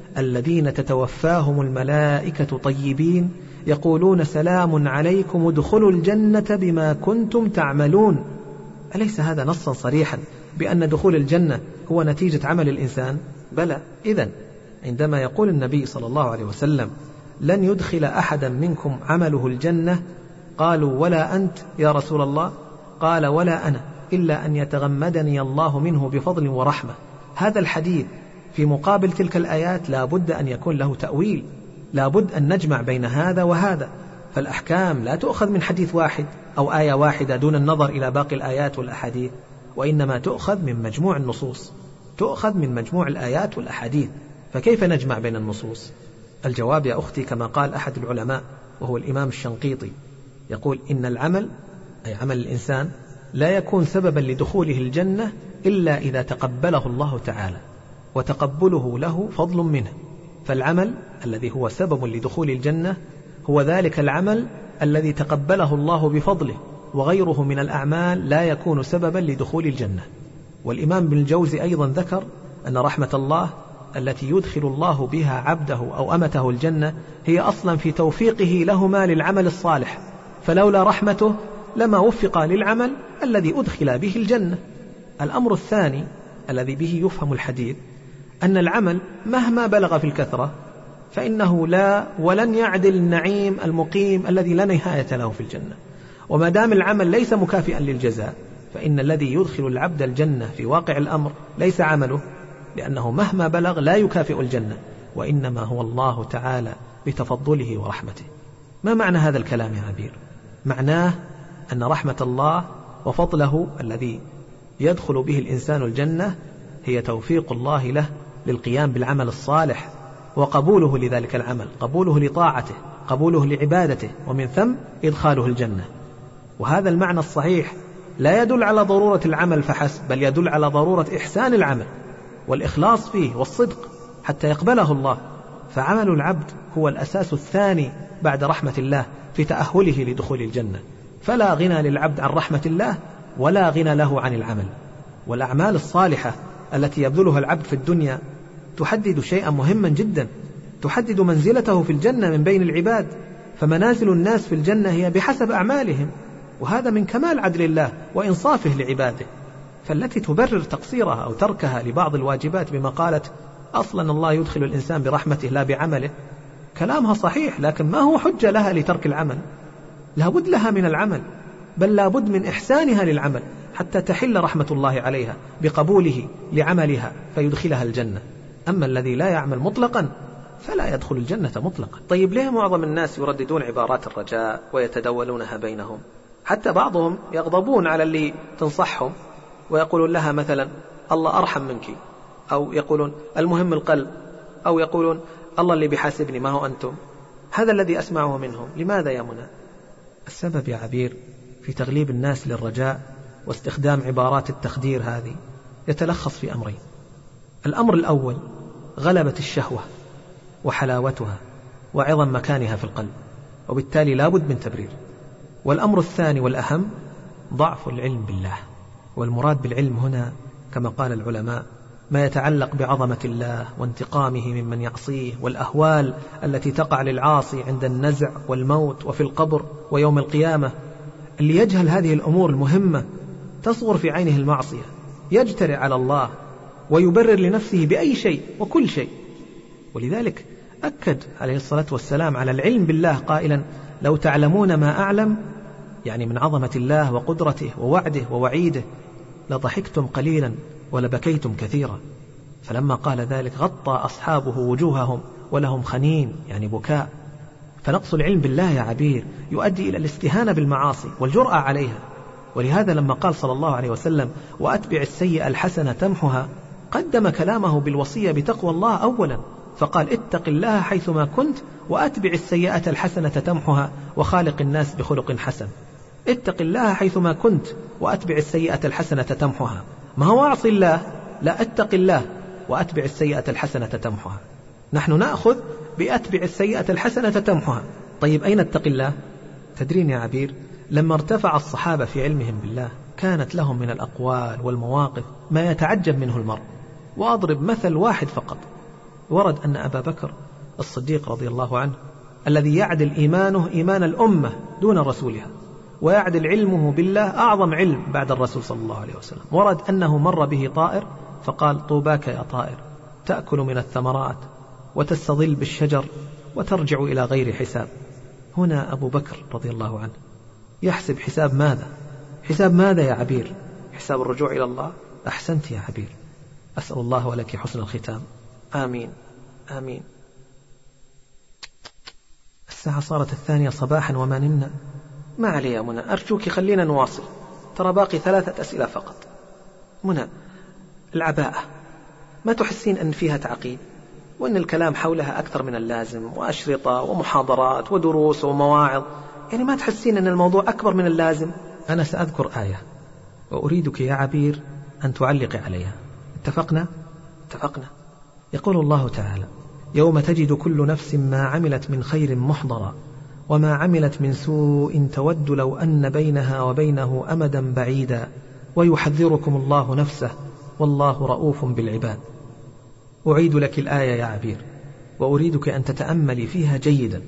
الذين تتوفاهم الملائكة طيبين يقولون سلام عليكم ادخلوا الجنة بما كنتم تعملون. أليس هذا نصا صريحا بأن دخول الجنة هو نتيجة عمل الإنسان؟ بلى. إذن عندما يقول النبي صلى الله عليه وسلم لن يدخل أحدا منكم عمله الجنة، قالوا ولا أنت يا رسول الله؟ قال ولا أنا، إلا أن يتغمدني الله منه بفضل ورحمة. هذا الحديث في مقابل تلك الآيات لا بد أن يكون له تأويل، لا بد أن نجمع بين هذا وهذا. فالأحكام لا تؤخذ من حديث واحد أو آية واحدة دون النظر إلى باقي الآيات والأحاديث، وإنما تؤخذ من مجموع النصوص، تؤخذ من مجموع الآيات والأحاديث. فكيف نجمع بين النصوص؟ الجواب يا أختي كما قال أحد العلماء وهو الإمام الشنقيطي، يقول إن العمل، أي عمل الإنسان، لا يكون سببا لدخوله الجنة إلا إذا تقبله الله تعالى، وتقبله له فضل منه. فالعمل الذي هو سبب لدخول الجنة هو ذلك العمل الذي تقبله الله بفضله، وغيره من الأعمال لا يكون سببا لدخول الجنة. والإمام ابن الجوزي أيضا ذكر أن رحمة الله التي يدخل الله بها عبده أو أمته الجنة هي أصلا في توفيقه لهما للعمل الصالح، فلولا رحمته لما وفق للعمل الذي أدخل به الجنة. الأمر الثاني الذي به يفهم الحديث أن العمل مهما بلغ في الكثرة فإنه لا ولن يعدل النعيم المقيم الذي لا نهاية له في الجنة. وما دام العمل ليس مكافئا للجزاء فإن الذي يدخل العبد الجنة في واقع الأمر ليس عمله، لأنه مهما بلغ لا يكافئ الجنة، وإنما هو الله تعالى بتفضله ورحمته. ما معنى هذا الكلام يا عبير؟ معناه أن رحمة الله وفضله الذي يدخل به الإنسان الجنة هي توفيق الله له للقيام بالعمل الصالح، وقبوله لذلك العمل، قبوله لطاعته، قبوله لعبادته، ومن ثم إدخاله الجنة. وهذا المعنى الصحيح لا يدل على ضرورة العمل فحسب، بل يدل على ضرورة إحسان العمل والإخلاص فيه والصدق حتى يقبله الله. فعمل العبد هو الأساس الثاني بعد رحمة الله في تأهله لدخول الجنة، فلا غنى للعبد عن رحمة الله ولا غنى له عن العمل. والأعمال الصالحة التي يبذلها العبد في الدنيا تحدد شيئا مهما جدا، تحدد منزلته في الجنة من بين العباد، فمنازل الناس في الجنة هي بحسب أعمالهم، وهذا من كمال عدل الله وإنصافه لعباده. فالتي تبرر تقصيرها أو تركها لبعض الواجبات بما قالت أصلا الله يدخل الإنسان برحمته لا بعمله، كلامها صحيح، لكن ما هو حجة لها لترك العمل. لابد لها من العمل، بل لابد من إحسانها للعمل حتى تحل رحمة الله عليها بقبوله لعملها فيدخلها الجنة. أما الذي لا يعمل مطلقا فلا يدخل الجنة مطلقا. طيب ليه معظم الناس يرددون عبارات الرجاء ويتدولونها بينهم؟ حتى بعضهم يغضبون على اللي تنصحهم ويقولون لها مثلا الله أرحم منك، أو يقولون المهم القلب، أو يقولون الله اللي بيحاسبني ما هو أنتم. هذا الذي أسمعه منهم. لماذا يا منى؟ السبب يا عبير في تغليب الناس للرجاء واستخدام عبارات التخدير هذه يتلخص في أمرين. الأمر الأول غلبة الشهوة وحلاوتها وعظم مكانها في القلب، وبالتالي لا بد من تبرير. والأمر الثاني والأهم ضعف العلم بالله. والمراد بالعلم هنا كما قال العلماء ما يتعلق بعظمة الله وانتقامه ممن يعصيه، والأهوال التي تقع للعاصي عند النزع والموت وفي القبر ويوم القيامة. اللي يجهل هذه الأمور المهمة تصغر في عينه المعصية، يجترئ على الله ويبرر لنفسه بأي شيء وكل شيء. ولذلك أكد عليه الصلاة والسلام على العلم بالله قائلا لو تعلمون ما أعلم، يعني من عظمة الله وقدرته ووعده ووعيده، لضحكتم قليلا ولبكيتم كثيرا. فلما قال ذلك غطى أصحابه وجوههم ولهم خنين، يعني بكاء. فنقص العلم بالله يا عبير يؤدي إلى الاستهانة بالمعاصي والجرأة عليها. ولهذا لما قال صلى الله عليه وسلم وأتبع السيئة الحسنة تمحها، قدم كلامه بالوصية بتقوى الله أولا، فقال اتق الله حيثما كنت وأتبع السيئة الحسنة تمحها وخالق الناس بخلق حسن. اتق الله حيثما كنت وأتبع السيئة الحسنة تمحها، ما هو أعصي الله، لا اتق الله وأتبع السيئة الحسنة تمحها. نحن نأخذ بأتبع السيئة الحسنة تمحها. طيب أين اتق الله؟ تدرين يا عبير لما ارتفع الصحابة في علمهم بالله كانت لهم من الأقوال والمواقف ما يتعجب منه المرء. وأضرب مثل واحد فقط. ورد أن أبا بكر الصديق رضي الله عنه الذي يعدل إيمانه إيمان الأمة دون رسولها، ويعدل علمه بالله أعظم علم بعد الرسول صلى الله عليه وسلم، ورد أنه مر به طائر فقال طوباك يا طائر تأكل من الثمرات وتستظل بالشجر وترجع إلى غير حساب. هنا أبو بكر رضي الله عنه يحسب حساب ماذا؟ حساب ماذا يا عبير؟ حساب الرجوع إلى الله. أحسنت يا عبير، أسأل الله ولك حسن الختام. آمين آمين. الساعة صارت الثانية صباحا وما نمنا. ما علي يا منى، أرجوك خلينا نواصل، ترى باقي ثلاثة أسئلة فقط. منى، العباءة ما تحسين أن فيها تعقيد، وأن الكلام حولها أكثر من اللازم، وأشرطة ومحاضرات ودروس ومواعظ، يعني ما تحسين أن الموضوع أكبر من اللازم؟ أنا سأذكر آية وأريدك يا عبير أن تعلق عليها. اتفقنا؟ اتفقنا. يقول الله تعالى: يوم تجد كل نفس ما عملت من خير محضرا وما عملت من سوء تود لو أن بينها وبينه أمدا بعيدا ويحذركم الله نفسه والله رؤوف بالعباد. أعيد لك الآية يا عبير وأريدك أن تتأملي فيها جيدا.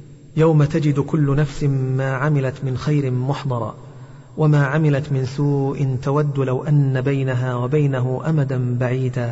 يوم تجد كل نفس ما عملت من خير محضرا وما عملت من سوء تود لو أن بينها وبينه أمدا بعيدا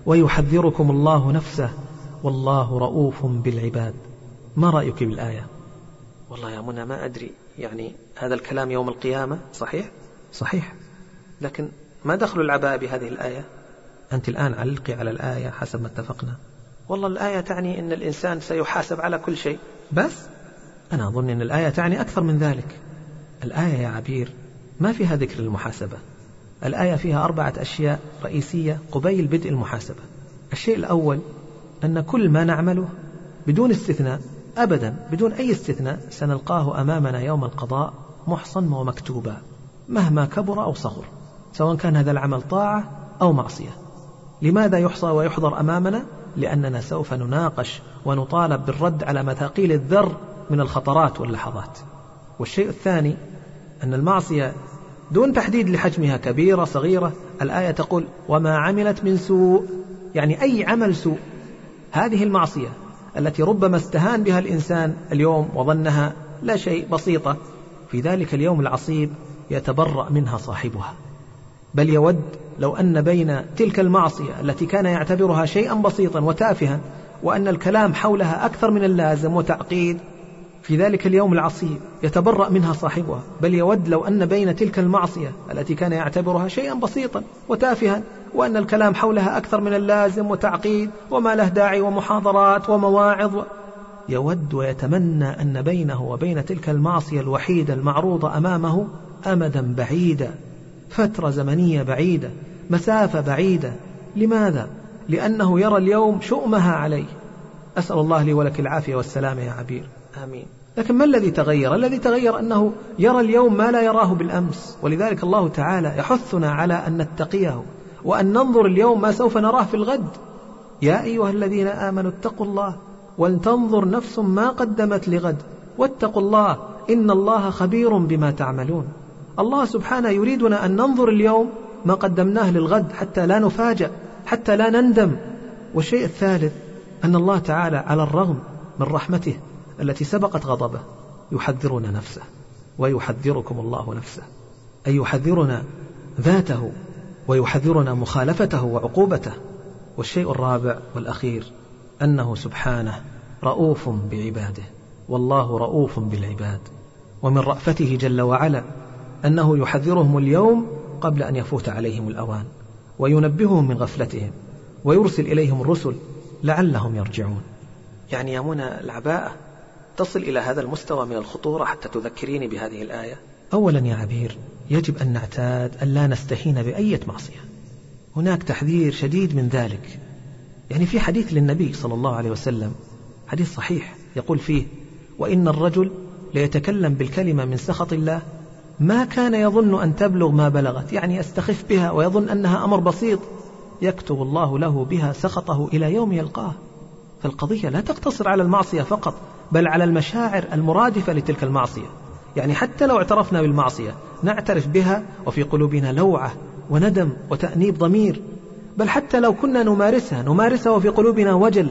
ويحذركم الله نفسه والله رؤوف بالعباد. ما رأيك بالآية؟ والله يا منى ما أدري، يعني هذا الكلام يوم القيامة صحيح؟ صحيح، لكن ما دخل العباءة بهذه الآية؟ أنت الآن علقي على الآية حسب ما اتفقنا. والله الآية تعني أن الإنسان سيحاسب على كل شيء. بس أنا أظن أن الآية تعني أكثر من ذلك. الآية يا عبير ما فيها ذكر المحاسبة. الآية فيها أربعة أشياء رئيسية قبيل بدء المحاسبة. الشيء الأول أن كل ما نعمله بدون استثناء أبدا، بدون أي استثناء، سنلقاه أمامنا يوم القضاء محصن ومكتوبا مهما كبر أو صغر، سواء كان هذا العمل طاعة أو معصية. لماذا يحصى ويحضر أمامنا؟ لأننا سوف نناقش ونطالب بالرد على مثاقيل الذر من الخطرات واللحظات. والشيء الثاني أن المعصية دون تحديد لحجمها كبيرة صغيرة، الآية تقول وما عملت من سوء، يعني أي عمل سوء. هذه المعصية التي ربما استهان بها الإنسان اليوم وظنها لا شيء، بسيطة، في ذلك اليوم العصيب يتبرأ منها صاحبها، بل يود لو أن بين تلك المعصية التي كان يعتبرها شيئا بسيطا وتافها وأن الكلام حولها أكثر من اللازم وتعقيد، في ذلك اليوم العصيب يتبرأ منها صاحبها، بل يود لو أن بين تلك المعصية التي كان يعتبرها شيئا بسيطا وتافها وأن الكلام حولها أكثر من اللازم وتعقيد وما له داعي ومحاضرات ومواعظ و... يود ويتمنى أن بينه وبين تلك المعصية الوحيدة المعروضة أمامه أمدا بعيدا، فترة زمنية بعيدة، مسافة بعيدة. لماذا؟ لأنه يرى اليوم شؤمها عليه. أسأل الله لي ولك العافية والسلامة يا عبير. آمين. لكن ما الذي تغير؟ الذي تغير أنه يرى اليوم ما لا يراه بالأمس، ولذلك الله تعالى يحثنا على أن نتقيه وأن ننظر اليوم ما سوف نراه في الغد. يا أيها الذين آمنوا اتقوا الله ولتنظر نفس ما قدمت لغد واتقوا الله إن الله خبير بما تعملون. الله سبحانه يريدنا أن ننظر اليوم ما قدمناه للغد حتى لا نفاجأ، حتى لا نندم. والشيء الثالث أن الله تعالى على الرغم من رحمته التي سبقت غضبه يحذرنا نفسه، ويحذركم الله نفسه، أي يحذرنا ذاته ويحذرنا مخالفته وعقوبته. والشيء الرابع والأخير أنه سبحانه رؤوف بعباده، والله رؤوف بالعباد. ومن رأفته جل وعلا أنه يحذرهم اليوم قبل أن يفوت عليهم الأوان، وينبههم من غفلتهم، ويرسل إليهم الرسل لعلهم يرجعون. يعني يا منى العباءة تصل إلى هذا المستوى من الخطورة حتى تذكريني بهذه الآية؟ أولا يا عبير يجب أن نعتاد أن لا نستهين بأية معصية، هناك تحذير شديد من ذلك. يعني في حديث للنبي صلى الله عليه وسلم، حديث صحيح، يقول فيه وإن الرجل ليتكلم بالكلمة من سخط الله ما كان يظن أن تبلغ ما بلغت، يعني يستخف بها ويظن أنها أمر بسيط، يكتب الله له بها سخطه إلى يوم يلقاه. فالقضية لا تقتصر على المعصية فقط، بل على المشاعر المرادفة لتلك المعصية. يعني حتى لو اعترفنا بالمعصية نعترف بها وفي قلوبنا لوعة وندم وتأنيب ضمير، بل حتى لو كنا نمارسها نمارسها وفي قلوبنا وجل.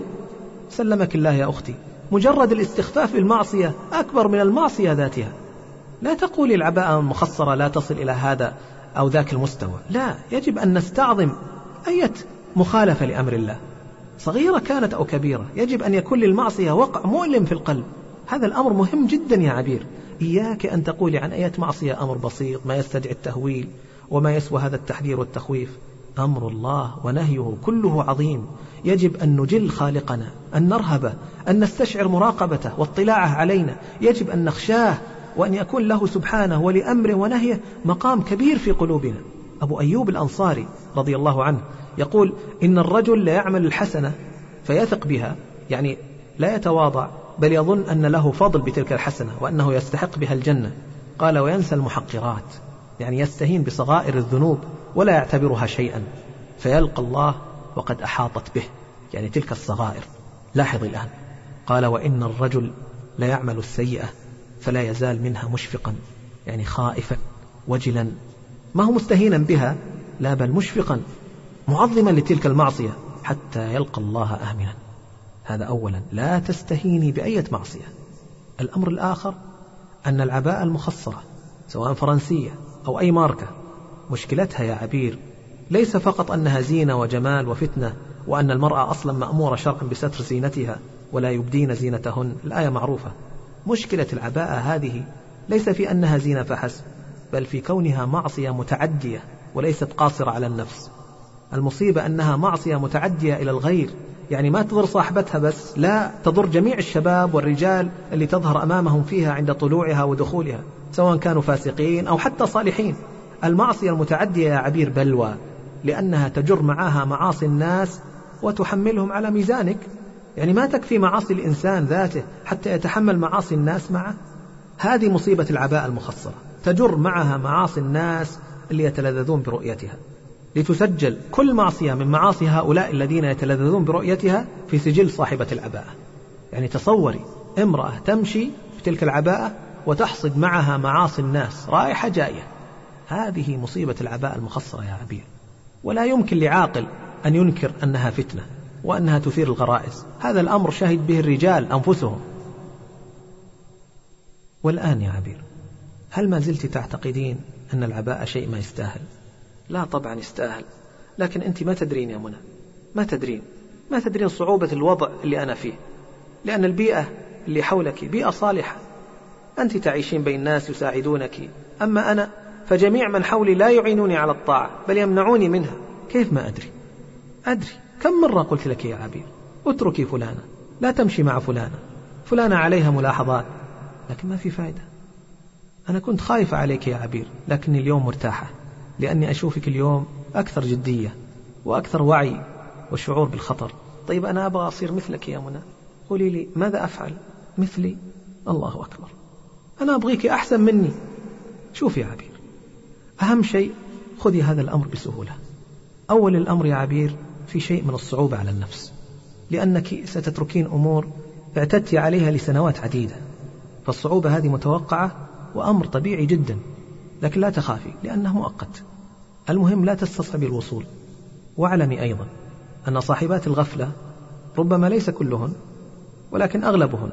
سلمك الله يا أختي، مجرد الاستخفاف بالمعصية أكبر من المعصية ذاتها. لا تقولي العباءة المخصرة لا تصل إلى هذا أو ذاك المستوى، لا، يجب أن نستعظم أي مخالفة لأمر الله صغيرة كانت أو كبيرة. يجب أن يكون للمعصية وقع مؤلم في القلب. هذا الأمر مهم جدا يا عبير. إياك أن تقولي عن أي معصية أمر بسيط ما يستدعي التهويل وما يسوى هذا التحذير والتخويف. أمر الله ونهيه كله عظيم، يجب أن نجل خالقنا، أن نرهبه، أن نستشعر مراقبته واطلاعه علينا، يجب أن نخشاه، وأن يكون له سبحانه ولأمره ونهيه مقام كبير في قلوبنا. أبو أيوب الأنصاري رضي الله عنه يقول: إن الرجل لا يعمل الحسنة فيثق بها، يعني لا يتواضع بل يظن أن له فضل بتلك الحسنة وأنه يستحق بها الجنة. قال: وينسى المحقرات، يعني يستهين بصغائر الذنوب ولا يعتبرها شيئا، فيلقى الله وقد أحاطت به، يعني تلك الصغائر. لاحظ الآن، قال: وإن الرجل لا يعمل السيئة فلا يزال منها مشفقا، يعني خائفا وجلا، ما هو مستهينا بها، لا بل مشفقا معظما لتلك المعصية حتى يلقى الله آمنا. هذا أولا، لا تستهيني بأية معصية. الأمر الآخر أن العباءة المخصرة سواء فرنسية أو أي ماركة، مشكلتها يا عبير ليس فقط أنها زينة وجمال وفتنة، وأن المرأة أصلا مأمورة شرعا بستر زينتها ولا يبدين زينتهن، الآية معروفة. مشكلة العباءة هذه ليس في أنها زينة فحسب، بل في كونها معصية متعدية وليست قاصرة على النفس. المصيبة أنها معصية متعدية إلى الغير، يعني ما تضر صاحبتها بس، لا، تضر جميع الشباب والرجال اللي تظهر أمامهم فيها عند طلوعها ودخولها، سواء كانوا فاسقين أو حتى صالحين. المعصية المتعدية يا عبير بلوى، لأنها تجر معها معاصي الناس وتحملهم على ميزانك. يعني ما تكفي معاصي الإنسان ذاته حتى يتحمل معاصي الناس معه. هذه مصيبة العباءة المخصرة، تجر معها معاصي الناس اللي يتلذذون برؤيتها، لتسجل كل معصية من معاصي هؤلاء الذين يتلذذون برؤيتها في سجل صاحبة العباءة. يعني تصوري امرأة تمشي في تلك العباءة وتحصد معها معاصي الناس رايحة جاية. هذه مصيبة العباءة المخصرة يا عبير، ولا يمكن لعاقل أن ينكر أنها فتنة وأنها تثير الغرائز. هذا الأمر شهد به الرجال أنفسهم. والآن يا عبير، هل ما زلت تعتقدين أن العباءة شيء ما يستاهل؟ لا طبعا يستاهل، لكن أنت ما تدرين يا منى، ما تدرين ما تدرين صعوبة الوضع اللي أنا فيه، لأن البيئة اللي حولك بيئة صالحة، أنت تعيشين بين ناس يساعدونك، أما أنا فجميع من حولي لا يعينوني على الطاعة بل يمنعوني منها. كيف ما أدري؟ أدري. كم مرة قلت لك يا عبير اتركي فلانة، لا تمشي مع فلانة، فلانة عليها ملاحظات، لكن ما في فائدة. أنا كنت خايفة عليك يا عبير، لكني اليوم مرتاحة، لأني أشوفك اليوم أكثر جدية وأكثر وعي والشعور بالخطر. طيب أنا أبغى أصير مثلك يا منى، قولي لي ماذا أفعل؟ مثلي؟ الله أكبر، أنا أبغيك أحسن مني. شوف يا عبير، أهم شيء خذي هذا الأمر بسهولة. أول الأمر يا عبير في شيء من الصعوبة على النفس، لأنك ستتركين أمور اعتدت عليها لسنوات عديدة، فالصعوبة هذه متوقعة وأمر طبيعي جدا، لكن لا تخافي لأنه مؤقت. المهم لا تستصعبي الوصول. واعلمي أيضا أن صاحبات الغفلة ربما ليس كلهن ولكن أغلبهن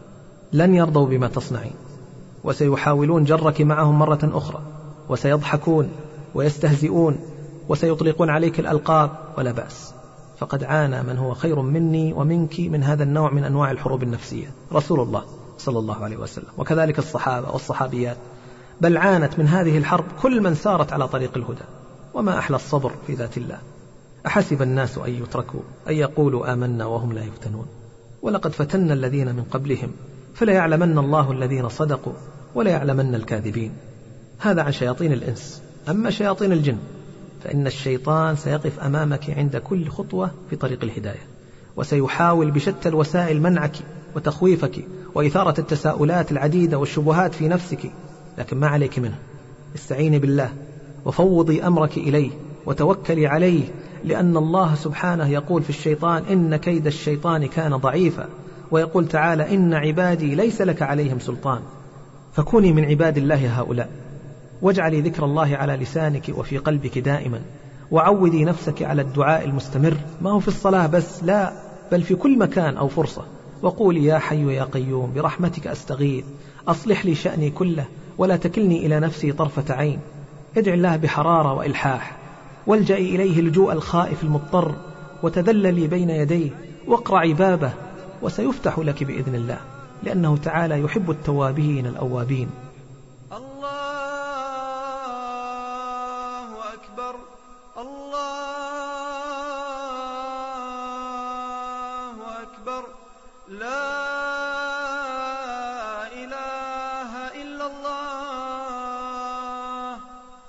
لن يرضوا بما تصنعين، وسيحاولون جرك معهم مرة أخرى، وسيضحكون ويستهزئون وسيطلقون عليك الألقاب، ولا بأس، فقد عانى من هو خير مني ومنك من هذا النوع من أنواع الحروب النفسية، رسول الله صلى الله عليه وسلم، وكذلك الصحابة والصحابيات، بل عانت من هذه الحرب كل من سارت على طريق الهدى. وما أحلى الصبر في ذات الله. أحسب الناس أن يتركوا أن يقولوا آمنا وهم لا يفتنون، ولقد فتنا الذين من قبلهم فلا يعلمن الله الذين صدقوا ولا يعلمن الكاذبين. هذا عن شياطين الإنس. أما شياطين الجن فإن الشيطان سيقف أمامك عند كل خطوة في طريق الهداية، وسيحاول بشتى الوسائل منعك وتخويفك وإثارة التساؤلات العديدة والشبهات في نفسك، لكن ما عليك منه. استعيني بالله وفوضي أمرك إليه وتوكلي عليه، لأن الله سبحانه يقول في الشيطان: إن كيد الشيطان كان ضعيفا، ويقول تعالى: إن عبادي ليس لك عليهم سلطان. فكوني من عباد الله هؤلاء، واجعلي ذكر الله على لسانك وفي قلبك دائما، وعودي نفسك على الدعاء المستمر، ما هو في الصلاة بس، لا، بل في كل مكان أو فرصة، وقولي: يا حي يا قيوم برحمتك أستغيث، أصلح لي شأني كله ولا تكلني إلى نفسي طرفة عين. ادع الله بحرارة وإلحاح، والجئي إليه لجوء الخائف المضطر، وتذللي بين يديه واقرعي بابه، وسيفتح لك بإذن الله، لأنه تعالى يحب التوابين الأوابين. الله أكبر، الله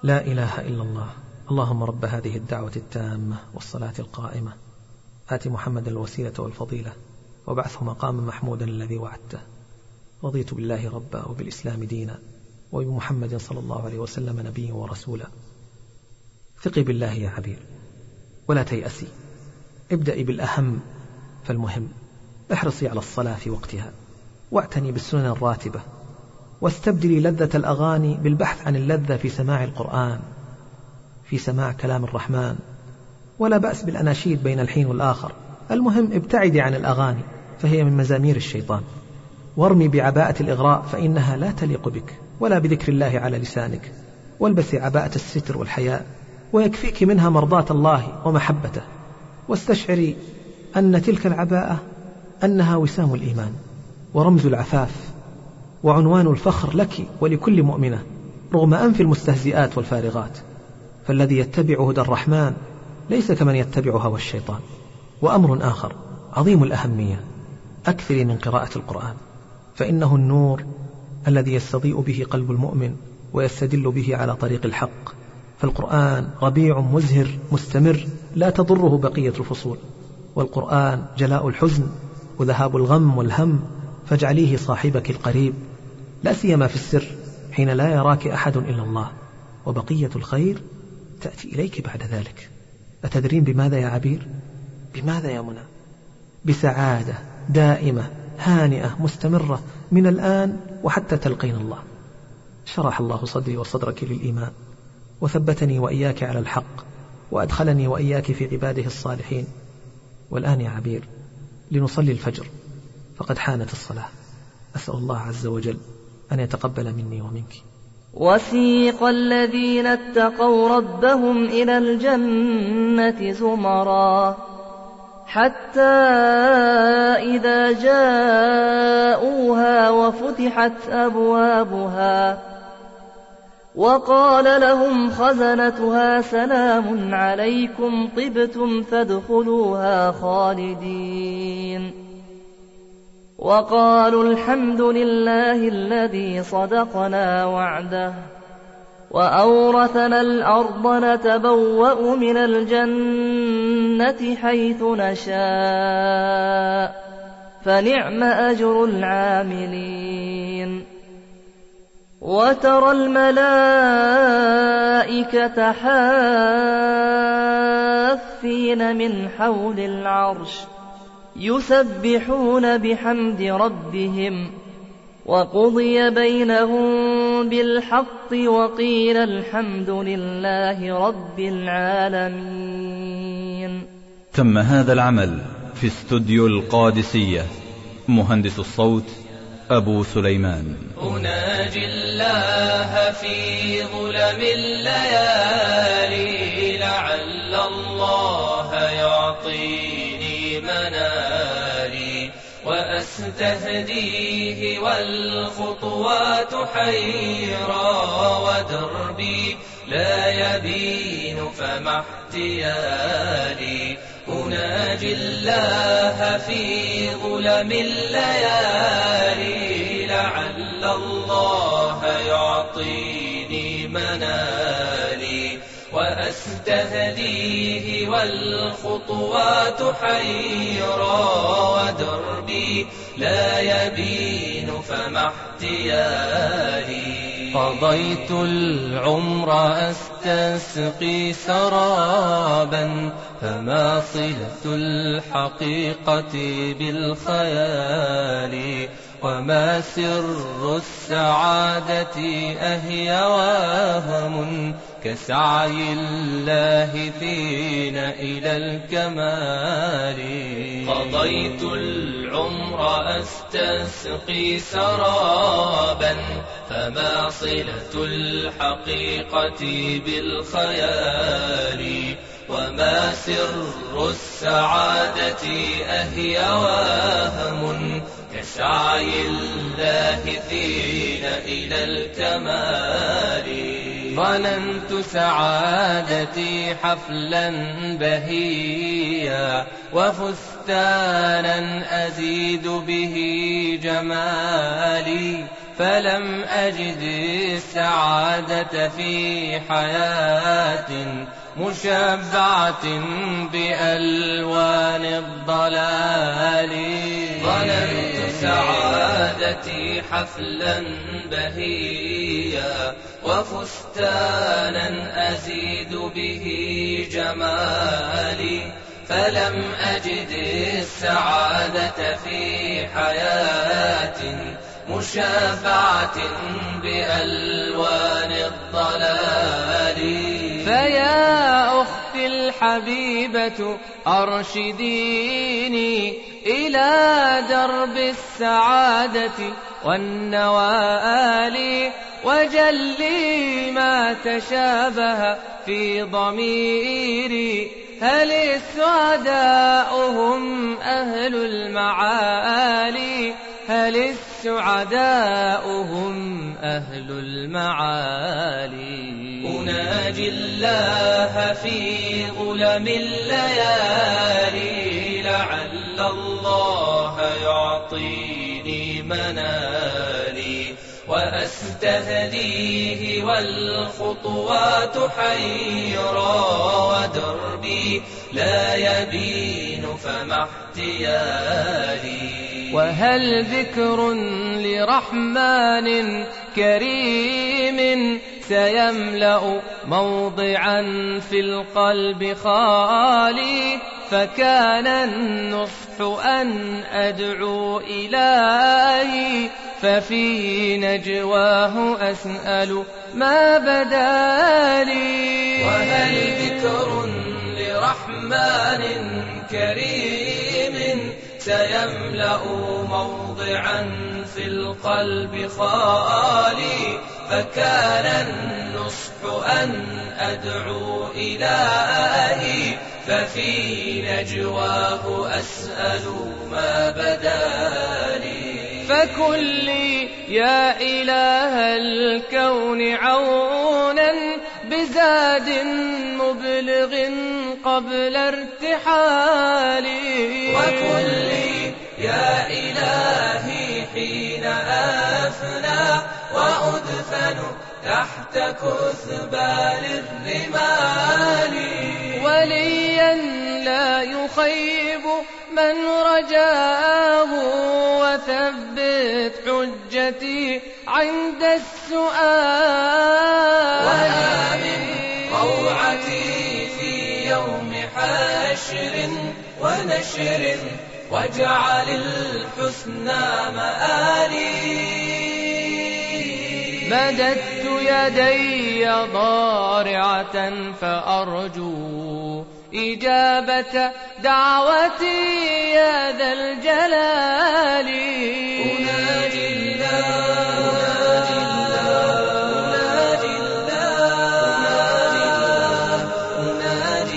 لا إله إلا الله. اللهم رب هذه الدعوة التامة والصلاة القائمة آت محمد الوسيلة والفضيلة وابعثه مقاما محمودا الذي وعدته. رضيت بالله ربا وبالإسلام دينا وبمحمد صلى الله عليه وسلم نبيا ورسولا. ثقي بالله يا عبير ولا تيأسي، ابدأي بالأهم فالمهم، احرصي على الصلاة في وقتها، واعتني بالسنن الراتبة، واستبدلي لذة الأغاني بالبحث عن اللذة في سماع القرآن، في سماع كلام الرحمن. ولا بأس بالأناشيد بين الحين والآخر، المهم ابتعدي عن الأغاني فهي من مزامير الشيطان. وارمي بعباءة الإغراء فإنها لا تليق بك ولا بذكر الله على لسانك. والبسي عباءة الستر والحياء ويكفيك منها مرضاة الله ومحبته. واستشعري أن تلك العباءة أنها وسام الإيمان ورمز العفاف وعنوان الفخر لك ولكل مؤمنة، رغم أنف المستهزئات والفارغات. فالذي يتبع هدى الرحمن ليس كمن يتبع هوى الشيطان. وأمر آخر عظيم الأهمية، أكثري من قراءة القرآن، فإنه النور الذي يستضيء به قلب المؤمن ويستدل به على طريق الحق. فالقرآن ربيع مزهر مستمر لا تضره بقية الفصول، والقرآن جلاء الحزن وذهاب الغم والهم، فاجعليه صاحبك القريب، لا سيما في السر حين لا يراك أحد إلا الله، وبقية الخير تأتي إليك بعد ذلك. أتدرين بماذا يا عبير؟ بماذا يا منى؟ بسعادة دائمة هانئة مستمرة من الآن وحتى تلقين الله. شرح الله صدري وصدرك للإيمان، وثبتني وإياك على الحق، وأدخلني وإياك في عباده الصالحين. والآن يا عبير لنصلي الفجر، فقد حانت الصلاة. أسأل الله عز وجل أن يتقبل مني ومنك. وسيق الذين اتقوا ربهم إلى الجنة زمرا حتى إذا جاءوها وفتحت أبوابها وقال لهم خزنتها سلام عليكم طبتم فادخلوها خالدين وقالوا الحمد لله الذي صدقنا وعده وأورثنا الأرض نتبوأ من الجنة حيث نشاء فنعم أجر العاملين. وترى الملائكة حافين من حول العرش يسبحون بحمد ربهم وقضي بينهم بالحق وقيل الحمد لله رب العالمين. تم هذا العمل في استوديو القادسية. مهندس الصوت أبو سليمان. أناجي الله في ظلم الليالي لعل الله يعطيني منالي وأستهديه والخطوات حيرا ودربي لا يبين فمع احتيالي. أناجي الله في ظلم الليالي لعل الله يعطيني منالي وأستهديه والخطوات حيرا ودربي لا يبين فمع احتيالي. قضيت العمر أستسقي سرابا فما صلة الحقيقة بالخيال وما سر السعادة أهي وهم كسعي الله فينا إلى الكمال. قضيت العمر أستسقي سرابا فما صلة الحقيقة بالخيال وما سر السعادة أهي وهم كسعي الله فينا إلى الكمال. ظننت سعادتي حفلا بهيا وفستانا أزيد به جمالي فلم أجد السعادة في حياة مشبعة بألوان الضلال. ظننت سعادتي حفلا بهيا وفستانا أزيد به جمالي، فلم أجد السعادة في حياة مشبعة بألوان الضلال. فيا أختي الحبيبة أرشديني إلى درب السعادة والنوال، وجلي ما تشابه في ضميري، هل السعداء هم أهل المعالي، هل السعداء هم أهل المعالي. أناجي الله في ظلم الليالي، لعل الله يعطيني منالي، وأستهديه والخطوات حيرا، ودربي لا يبين فمع احتيالي. وهل ذكر لرحمن كريم سيملأ موضعا في القلب خالي، فكان النصح أن أدعو إلهي، ففي نجواه أسأل ما بدالي. وهل ذكر لرحمن كريم سيملأ موضعا في القلب خالي، فكان النصح أن أدعو إلهي، ففي نجواه أسأل ما بدالي. فكلي يا إله الكون عونا بزاد مبلغ قبل ارتحالي، وكلي يا إلهي حين أفنى وأدفن تحت كثبان الرمال. وليا لا يخيب من رجاه، وثبت حجتي عند السؤال. وآمن روعتي في يوم حشر ونشر، واجعل الحسنى مآلي. مددت يدي ضارعة فأرجو إجابة دعوتي يا ذا الجلال. أناجي الله أناجي الله أناجي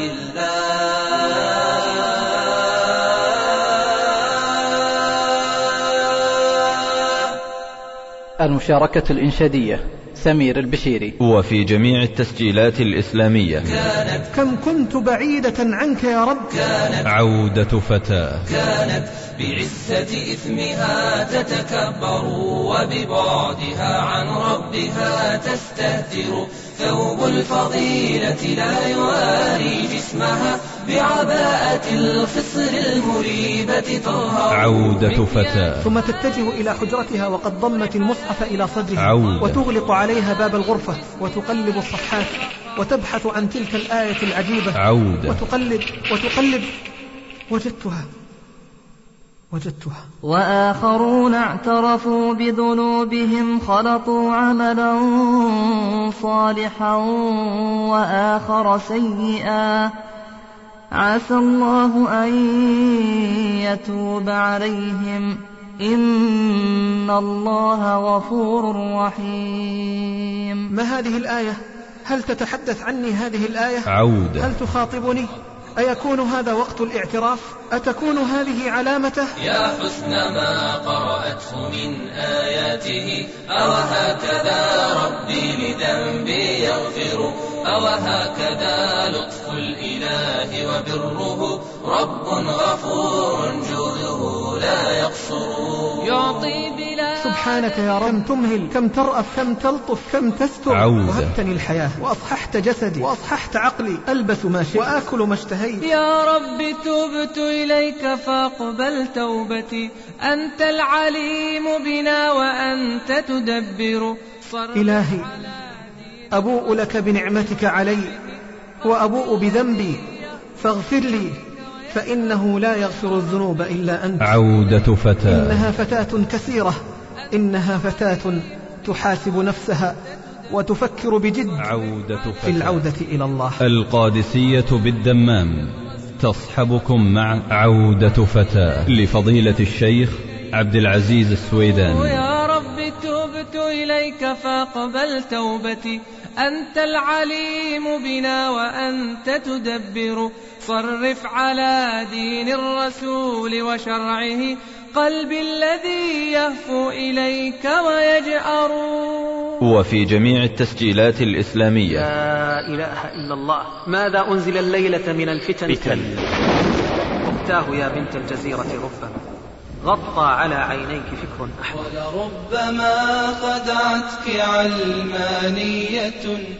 الله. المشاركة الإنشادية سمير البشيري. وفي جميع التسجيلات الإسلامية كانت كم كنت بعيدة عنك يا رب، كانت عودة فتاة، كانت بعزة إثمها تتكبر، وببعدها عن ربها تستهتر. ثوب الفضيلة لا يواري جسمها، بعباءة الخصر المريبة تظهر. عودة فتاة. ثم تتجه إلى حجرتها وقد ضمت المصحف إلى صدرها، عودة. وتغلق عليها باب الغرفة وتقلب الصفحات وتبحث عن تلك الآية العجيبة. عودة. وتقلب وتقلب وجدتها وجدتها. وآخرون اعترفوا بذنوبهم خلطوا عملا صالحا وآخر سيئا، عسى الله أن يتوب عليهم، إن الله غفور رحيم. ما هذه الآية؟ هل تتحدث عني هذه الآية؟ عودة. هل تخاطبني؟ أيكون هذا وقت الاعتراف؟ أتكون هذه علامته؟ يا حسن ما قرأته من آياته، أوهكذا ربي لذنبي يغفر، أوهكذا لطف الإله وبره، رب غفور جوده لا يقصر. يعطي بلا سبحانك يا رب، كم تمهل، كم ترأف، كم تلطف، كم تستر. عودة. وهبتني الحياة وأصححت جسدي وأصححت عقلي، ألبس ما شئت وآكل ما اشتهيت. يا رب تبت إليك فاقبل توبتي، أنت العليم بنا وأنت تدبر. إلهي أبوء لك بنعمتك علي وأبوء بذنبي فاغفر لي، فإنه لا يغفر الذنوب إلا أنت. عودة فتاة. إنها فتاة كثيرة، إنها فتاة تحاسب نفسها وتفكر بجد عودة فتاة. في العودة إلى الله. القادسية بالدمام تصحبكم مع عودة فتاة لفضيلة الشيخ عبد العزيز السويداني. يا رب تبت إليك فاقبل توبتي، أنت العليم بنا وأنت تدبر. صرف على دين الرسول وشرعه قلبي الذي يهفو إليك ويجأر. وفي جميع التسجيلات الإسلامية. لا إله إلا الله. ماذا أنزل الليلة من الفتن تل. أختاه يا بنت الجزيرة ربما غطى على عينيك فكر أحمد. ولربما خدعتك علمانية،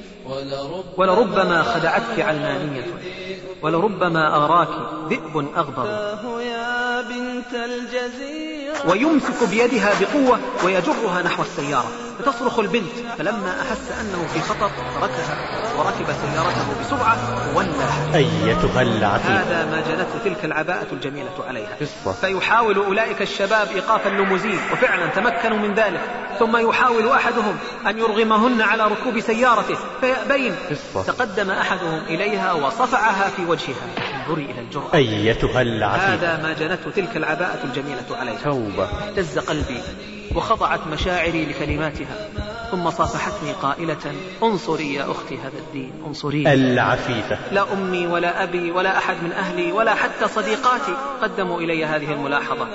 ولربما خدعتك علمانية، ولربما أغراك ذئب أغضب. يا بنت الجزيرة ويمسك بيدها بقوة ويجرها نحو السيارة، فتصرخ البنت، فلما أحس أنه في خطر تركها وركب سيارته بسرعة وولى. أيتها العفيفة. هذا ما جنته تلك العباءة الجميلة عليها. فيحاول أولئك الشباب إيقاف الليموزين، وفعلا تمكنوا من ذلك، ثم يحاول أحدهم أن يرغمهن على ركوب سيارته فيأبين. تقدم أحدهم إليها وصفعها في وجهها. انظري إلى الجرأة. أيتها العفيفة. هذا ما جنته تلك العباءة الجميلة عليها. توبة. اهتز قلبي وخضعت مشاعري لكلماتها، ثم صافحتني قائلة: انصري يا أختي هذا الدين، انصري. العفيفة. لا أمي ولا أبي ولا أحد من أهلي ولا حتى صديقاتي قدموا إلي هذه الملاحظة.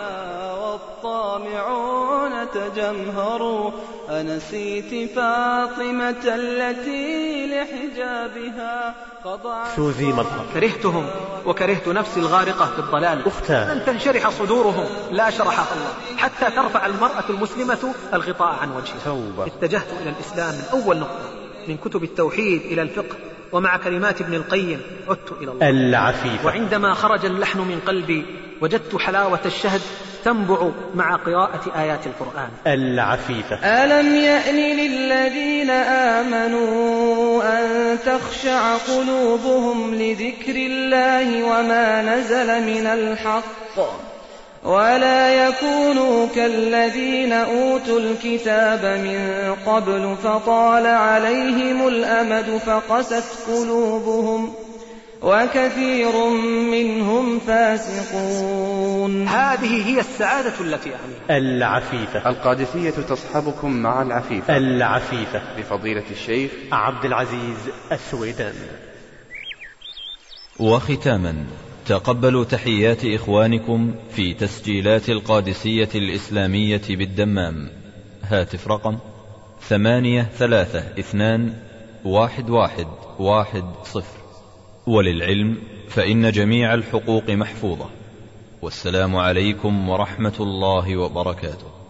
والطامعون تجمهروا، أنسيت فاطمة التي لحجابها خضعت. سوزي مظهر. كرهتهم وكرهت نفسي الغارقة في الضلال. أختان. أن تنشرح صدورهم لا شرحها الله، حتى ترفع المرأة المسلمة الغطاء عن وجهها. توبة. اتجهت إلى الإسلام من أول نقطة، من كتب التوحيد إلى الفقه، ومع كلمات ابن القيم عدت إلى الله. العفيفة. وعندما خرج اللحن من قلبي وجدت حلاوة الشهد تنبع مع قراءة آيات القرآن. العفيفة. ألم يأن للذين آمنوا أن تخشع قلوبهم لذكر الله وما نزل من الحق، ولا يكونوا كالذين أوتوا الكتاب من قبل فطال عليهم الأمد فقست قلوبهم وكثير منهم فاسقون. هذه هي السعادة التي أعنيها. العفيفة. القادسية تصحبكم مع العفيفة. العفيفة بفضيلة الشيخ عبد العزيز السويداني. وختاما، تقبلوا تحيات إخوانكم في تسجيلات القادسية الإسلامية بالدمام. هاتف رقم ثمانية ثلاثة اثنان واحد واحد واحد صفر. وللعلم فإن جميع الحقوق محفوظة. والسلام عليكم ورحمة الله وبركاته.